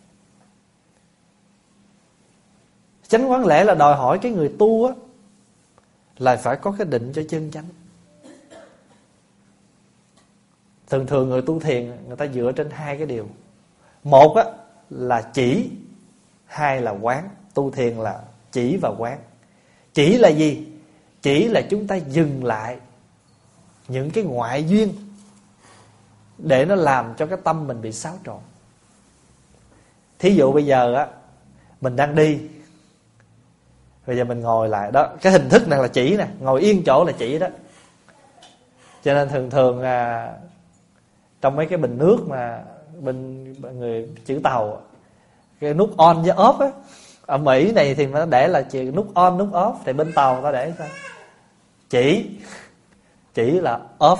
C: Chánh quán lễ là đòi hỏi cái người tu á là phải có cái định cho chân chánh. Thường người tu thiền người ta dựa trên 2 cái điều. Một á là chỉ, 2 là quán. Tu thiền là chỉ và quán. Chỉ là gì? Chỉ là chúng ta dừng lại những cái ngoại duyên để nó làm cho cái tâm mình bị xáo trộn. Thí dụ bây giờ á mình đang đi, bây giờ mình ngồi lại đó, cái hình thức này là chỉ nè, ngồi yên chỗ là chỉ đó. Cho nên thường trong mấy cái bình nước mà bên người chữ tàu, cái nút on với off á, ở Mỹ này thì nó để là nút on nút off, thì bên tàu ta để sao? Chỉ là off,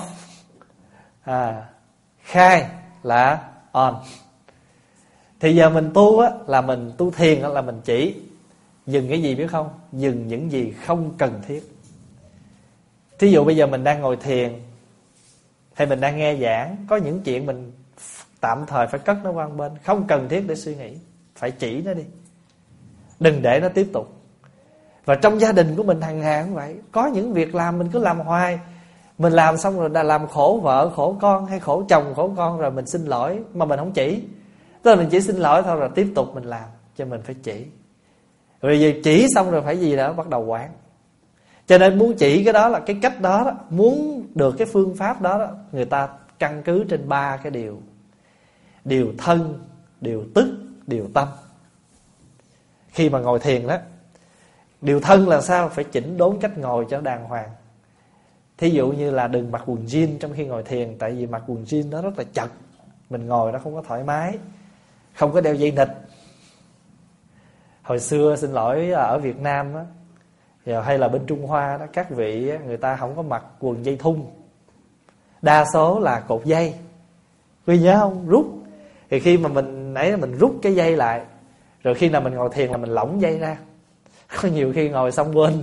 C: khai là on. Thì giờ mình tu á là mình tu thiền á là mình chỉ dừng cái gì biết không? Dừng những gì không cần thiết. Thí dụ bây giờ mình đang ngồi thiền hay mình đang nghe giảng, có những chuyện mình tạm thời phải cất nó qua một bên, không cần thiết để suy nghĩ, phải chỉ nó đi, đừng để nó tiếp tục. Và trong gia đình của mình hàng ngày cũng vậy, có những việc làm mình cứ làm hoài, mình làm xong rồi đã làm khổ vợ, khổ con, hay khổ chồng, khổ con, rồi mình xin lỗi mà mình không chỉ. Tức là mình chỉ xin lỗi thôi rồi tiếp tục mình làm, cho mình phải chỉ. Rồi giờ chỉ xong rồi phải gì đó, bắt đầu quán. Cho nên muốn chỉ cái đó là cái cách đó, muốn được cái phương pháp đó, người ta căn cứ trên 3 cái điều. Điều thân, điều tức, điều tâm. Khi mà ngồi thiền đó, điều thân là sao? Phải chỉnh đốn cách ngồi cho đàng hoàng. Thí dụ như là đừng mặc quần jean trong khi ngồi thiền, tại vì mặc quần jean nó rất là chật, mình ngồi nó không có thoải mái. Không có đeo dây nịt. Hồi xưa xin lỗi ở Việt Nam á, hay là bên Trung Hoa đó, các vị người ta không có mặc quần dây thun, đa số là cột dây. Quý nhớ không? Rút. Thì khi mà mình rút cái dây lại, rồi khi nào mình ngồi thiền là mình lỏng dây ra. Có nhiều khi ngồi xong quên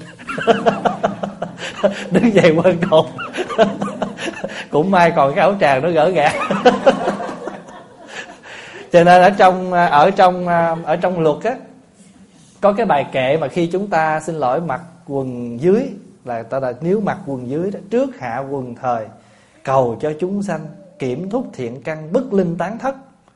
C: đứng dậy quên cột. Cũng may còn cái áo tràng nó gỡ gạc. Cho nên ở trong luật á, có cái bài kệ mà khi chúng ta xin lỗi mặc quần dưới là nếu mặc quần dưới đó, trước hạ quần thời, cầu cho chúng sanh kiểm thúc thiện căn, bất linh tán thất.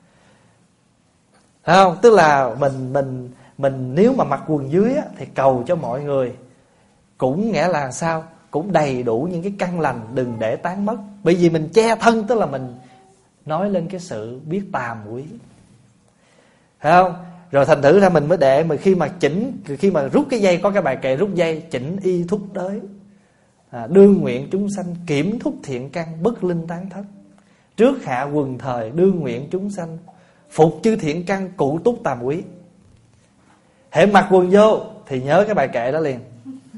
C: Thấy không? Tức là mình nếu mà mặc quần dưới á, thì cầu cho mọi người cũng nghĩa là sao? Cũng đầy đủ những cái căn lành, đừng để tán mất. Bởi vì mình che thân, tức là mình nói lên cái sự biết tàm quý. Thấy không? Rồi thành thử ra mình mới để mà khi mà rút cái dây, có cái bài kệ rút dây, chỉnh y thúc đới, đương nguyện chúng sanh kiểm thúc thiện căn, bất linh tán thất. Trước hạ quần thời, đương nguyện chúng sanh phục chư thiện căn, cụ túc tàm quý. Hễ mặc quần vô thì nhớ cái bài kệ đó liền.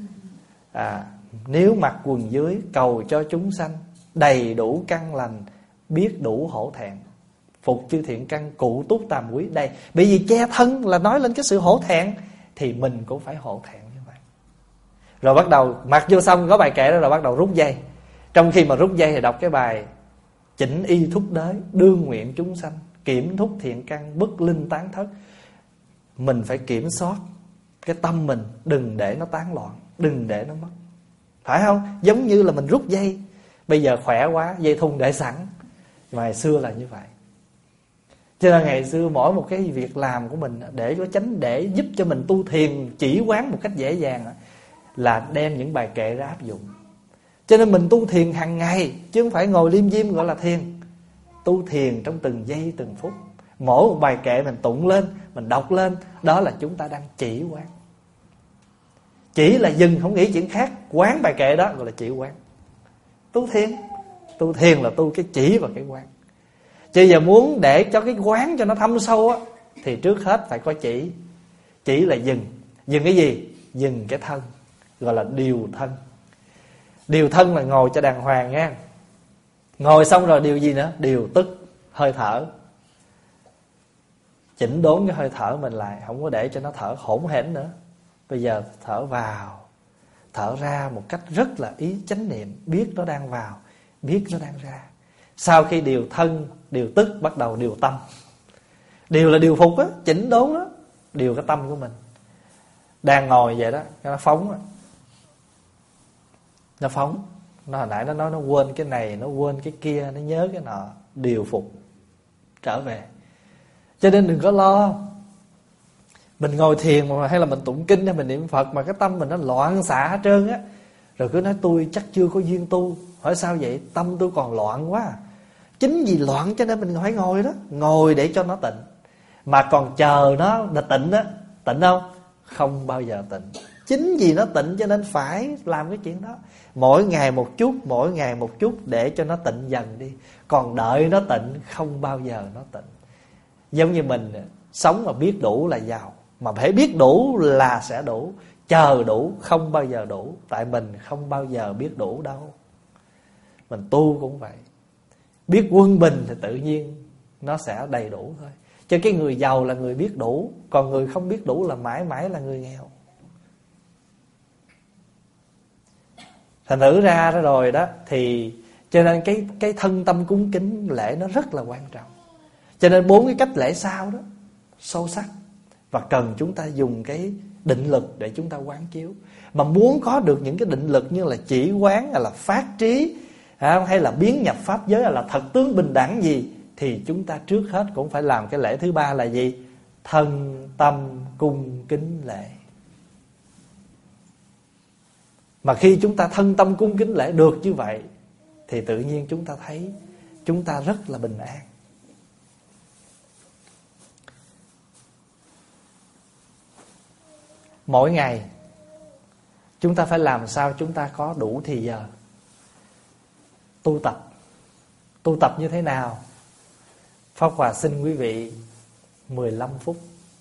C: Nếu mặc quần dưới, cầu cho chúng sanh đầy đủ căn lành, biết đủ hổ thẹn, phục chư thiện căn, cụ túc tàm quý. Đây, bởi vì che thân là nói lên cái sự hổ thẹn, thì mình cũng phải hổ thẹn như vậy. Rồi bắt đầu mặc vô xong có bài kệ đó, rồi bắt đầu rút dây. Trong khi mà rút dây thì đọc cái bài chỉnh y thúc đới, đương nguyện chúng sanh kiểm thúc thiện căn, bất linh tán thất. mình phải kiểm soát cái tâm mình, đừng để nó tán loạn, đừng để nó mất. Phải không? Giống như là mình rút dây, bây giờ khỏe quá, dây thun để sẵn. Ngày xưa là như vậy. Cho nên ngày xưa mỗi một cái việc làm của mình để có tránh, để giúp cho mình tu thiền chỉ quán một cách dễ dàng là đem những bài kệ ra áp dụng. Cho nên mình tu thiền hàng ngày, chứ không phải ngồi liêm diêm gọi là thiền. Tu thiền trong từng giây từng phút. Mỗi một bài kệ mình tụng lên, mình đọc lên, đó là chúng ta đang chỉ quán. Chỉ là dừng, không nghĩ chuyện khác. Quán bài kệ đó gọi là chỉ quán. Tu thiền là tu cái chỉ và cái quán. Chứ giờ muốn để cho cái quán cho nó thâm sâu á, thì trước hết phải có chỉ. Chỉ là dừng. Dừng cái gì? Dừng cái thân, gọi là điều thân. Điều thân là ngồi cho đàng hoàng nha. Ngồi xong rồi điều gì nữa? Điều tức hơi thở. Chỉnh đốn cái hơi thở mình lại, không có để cho nó thở hỗn hển nữa. Bây giờ thở vào, thở ra một cách rất là ý chánh niệm, biết nó đang vào, biết nó đang ra. Sau khi điều thân, điều tức, bắt đầu điều tâm. Điều là điều phục á, chỉnh đốn á, điều cái tâm của mình. Đang ngồi vậy đó, nó phóng á. Nó phóng. Nó hồi nãy nó nói nó quên cái này, nó quên cái kia, nó nhớ cái nọ. Điều phục, trở về. Cho nên đừng có lo. Mình ngồi thiền mà, hay là mình tụng kinh hay mình niệm Phật mà cái tâm mình nó loạn xạ hết trơn á, rồi cứ nói tôi chắc chưa có duyên tu. Hỏi sao vậy? Tâm tôi còn loạn quá. Chính vì loạn cho nên mình phải ngồi đó. Ngồi để cho nó tịnh. Mà còn chờ nó là tịnh á. Tịnh không? Không bao giờ tịnh. Chính vì nó tịnh cho nên phải làm cái chuyện đó. Mỗi ngày một chút, mỗi ngày một chút, để cho nó tịnh dần đi. Còn đợi nó tịnh, không bao giờ nó tịnh. Giống như mình sống mà biết đủ là giàu, mà phải biết đủ là sẽ đủ. Chờ đủ không bao giờ đủ. Tại mình không bao giờ biết đủ đâu. Mình tu cũng vậy. Biết quân bình thì tự nhiên nó sẽ đầy đủ thôi. Chứ cái người giàu là người biết đủ, còn người không biết đủ là mãi mãi là người nghèo. Thành thử ra đó rồi đó, thì cho nên cái thân tâm cúng kính lễ nó rất là quan trọng. Cho nên 4 cái cách lễ sau đó sâu sắc, và cần chúng ta dùng cái định lực để chúng ta quán chiếu. Mà muốn có được những cái định lực như là chỉ quán, hay là phát trí, hay là biến nhập pháp giới, hay là thật tướng bình đẳng gì, thì chúng ta trước hết cũng phải làm cái lễ thứ 3 là gì? Thân tâm cung kính lễ. Mà khi chúng ta thân tâm cung kính lễ được như vậy, thì tự nhiên chúng ta thấy chúng ta rất là bình an. Mỗi ngày chúng ta phải làm sao chúng ta có đủ thì giờ tu tập. Tu tập như thế nào? Pháp Hòa xin quý vị 15 phút.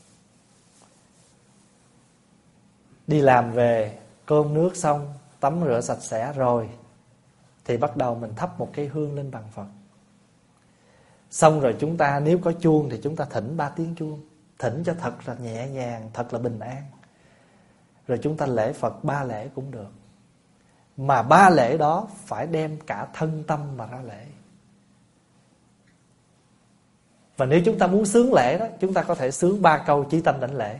C: Đi làm về, cơm nước xong, tắm rửa sạch sẽ rồi, thì bắt đầu mình thắp một cây hương lên bàn Phật. Xong rồi chúng ta nếu có chuông thì chúng ta thỉnh 3 tiếng chuông. Thỉnh cho thật là nhẹ nhàng, thật là bình an. Rồi chúng ta lễ Phật 3 lễ cũng được. Mà 3 lễ đó phải đem cả thân tâm mà ra lễ. Và nếu chúng ta muốn sướng lễ đó, chúng ta có thể sướng 3 câu chí tâm đảnh lễ.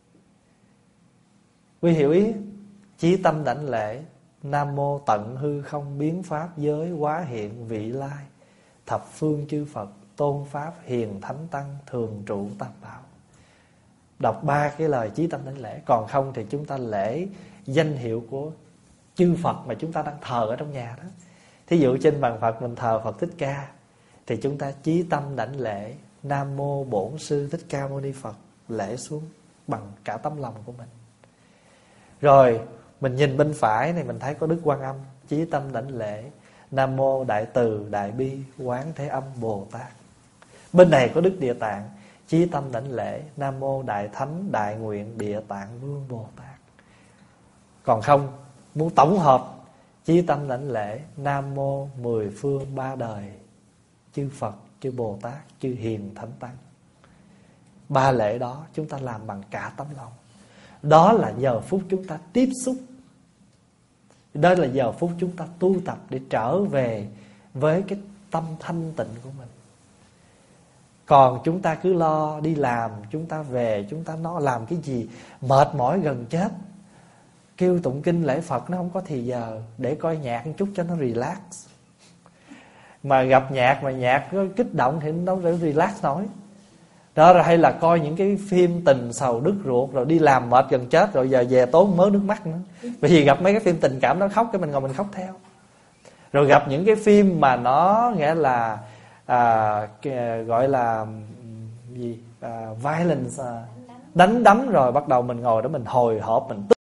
C: Quý hiểu ý? Chí tâm đảnh lễ: Nam mô tận hư không biến pháp giới hóa hiện vị lai, thập phương chư Phật tôn pháp hiền thánh tăng thường trụ tam bảo. Đọc 3 cái lời chí tâm đảnh lễ. Còn không thì chúng ta lễ danh hiệu của chư Phật mà chúng ta đang thờ ở trong nhà đó. Thí dụ trên bàn Phật mình thờ Phật Thích Ca, thì chúng ta chí tâm đảnh lễ Nam mô Bổn Sư Thích Ca Mâu Ni Phật, lễ xuống bằng cả tấm lòng của mình. Rồi mình nhìn bên phải này, mình thấy có Đức Quan Âm, chí tâm đảnh lễ Nam mô Đại Từ Đại Bi Quán Thế Âm Bồ Tát. Bên này có Đức Địa Tạng, chí tâm đảnh lễ Nam mô Đại Thánh Đại Nguyện Địa Tạng Vương Bồ Tát. Còn không, muốn tổng hợp, chí tâm đảnh lễ Nam mô 10 phương 3 đời chư Phật, chư Bồ Tát, chư Hiền Thánh Tăng. 3 lễ đó chúng ta làm bằng cả tấm lòng. Đó là giờ phút chúng ta tiếp xúc. Đó là giờ phút chúng ta tu tập để trở về với cái tâm thanh tịnh của mình. Còn chúng ta cứ lo đi làm, chúng ta về, chúng ta nó làm cái gì mệt mỏi gần chết, kêu tụng kinh lễ Phật nó không có thì giờ để coi nhạc một chút cho nó relax. Mà gặp nhạc mà nhạc có kích động thì nó đâu relax nổi. Đó, rồi hay là coi những cái phim tình sầu đứt ruột, rồi đi làm mệt gần chết, rồi giờ về tốn mớ nước mắt nữa. Bởi vì gặp mấy cái phim tình cảm nó khóc, cái mình ngồi mình khóc theo. Rồi gặp những cái phim mà nó nghĩa là gọi là violence, đánh đấm, rồi bắt đầu mình ngồi đó mình hồi hộp, mình tức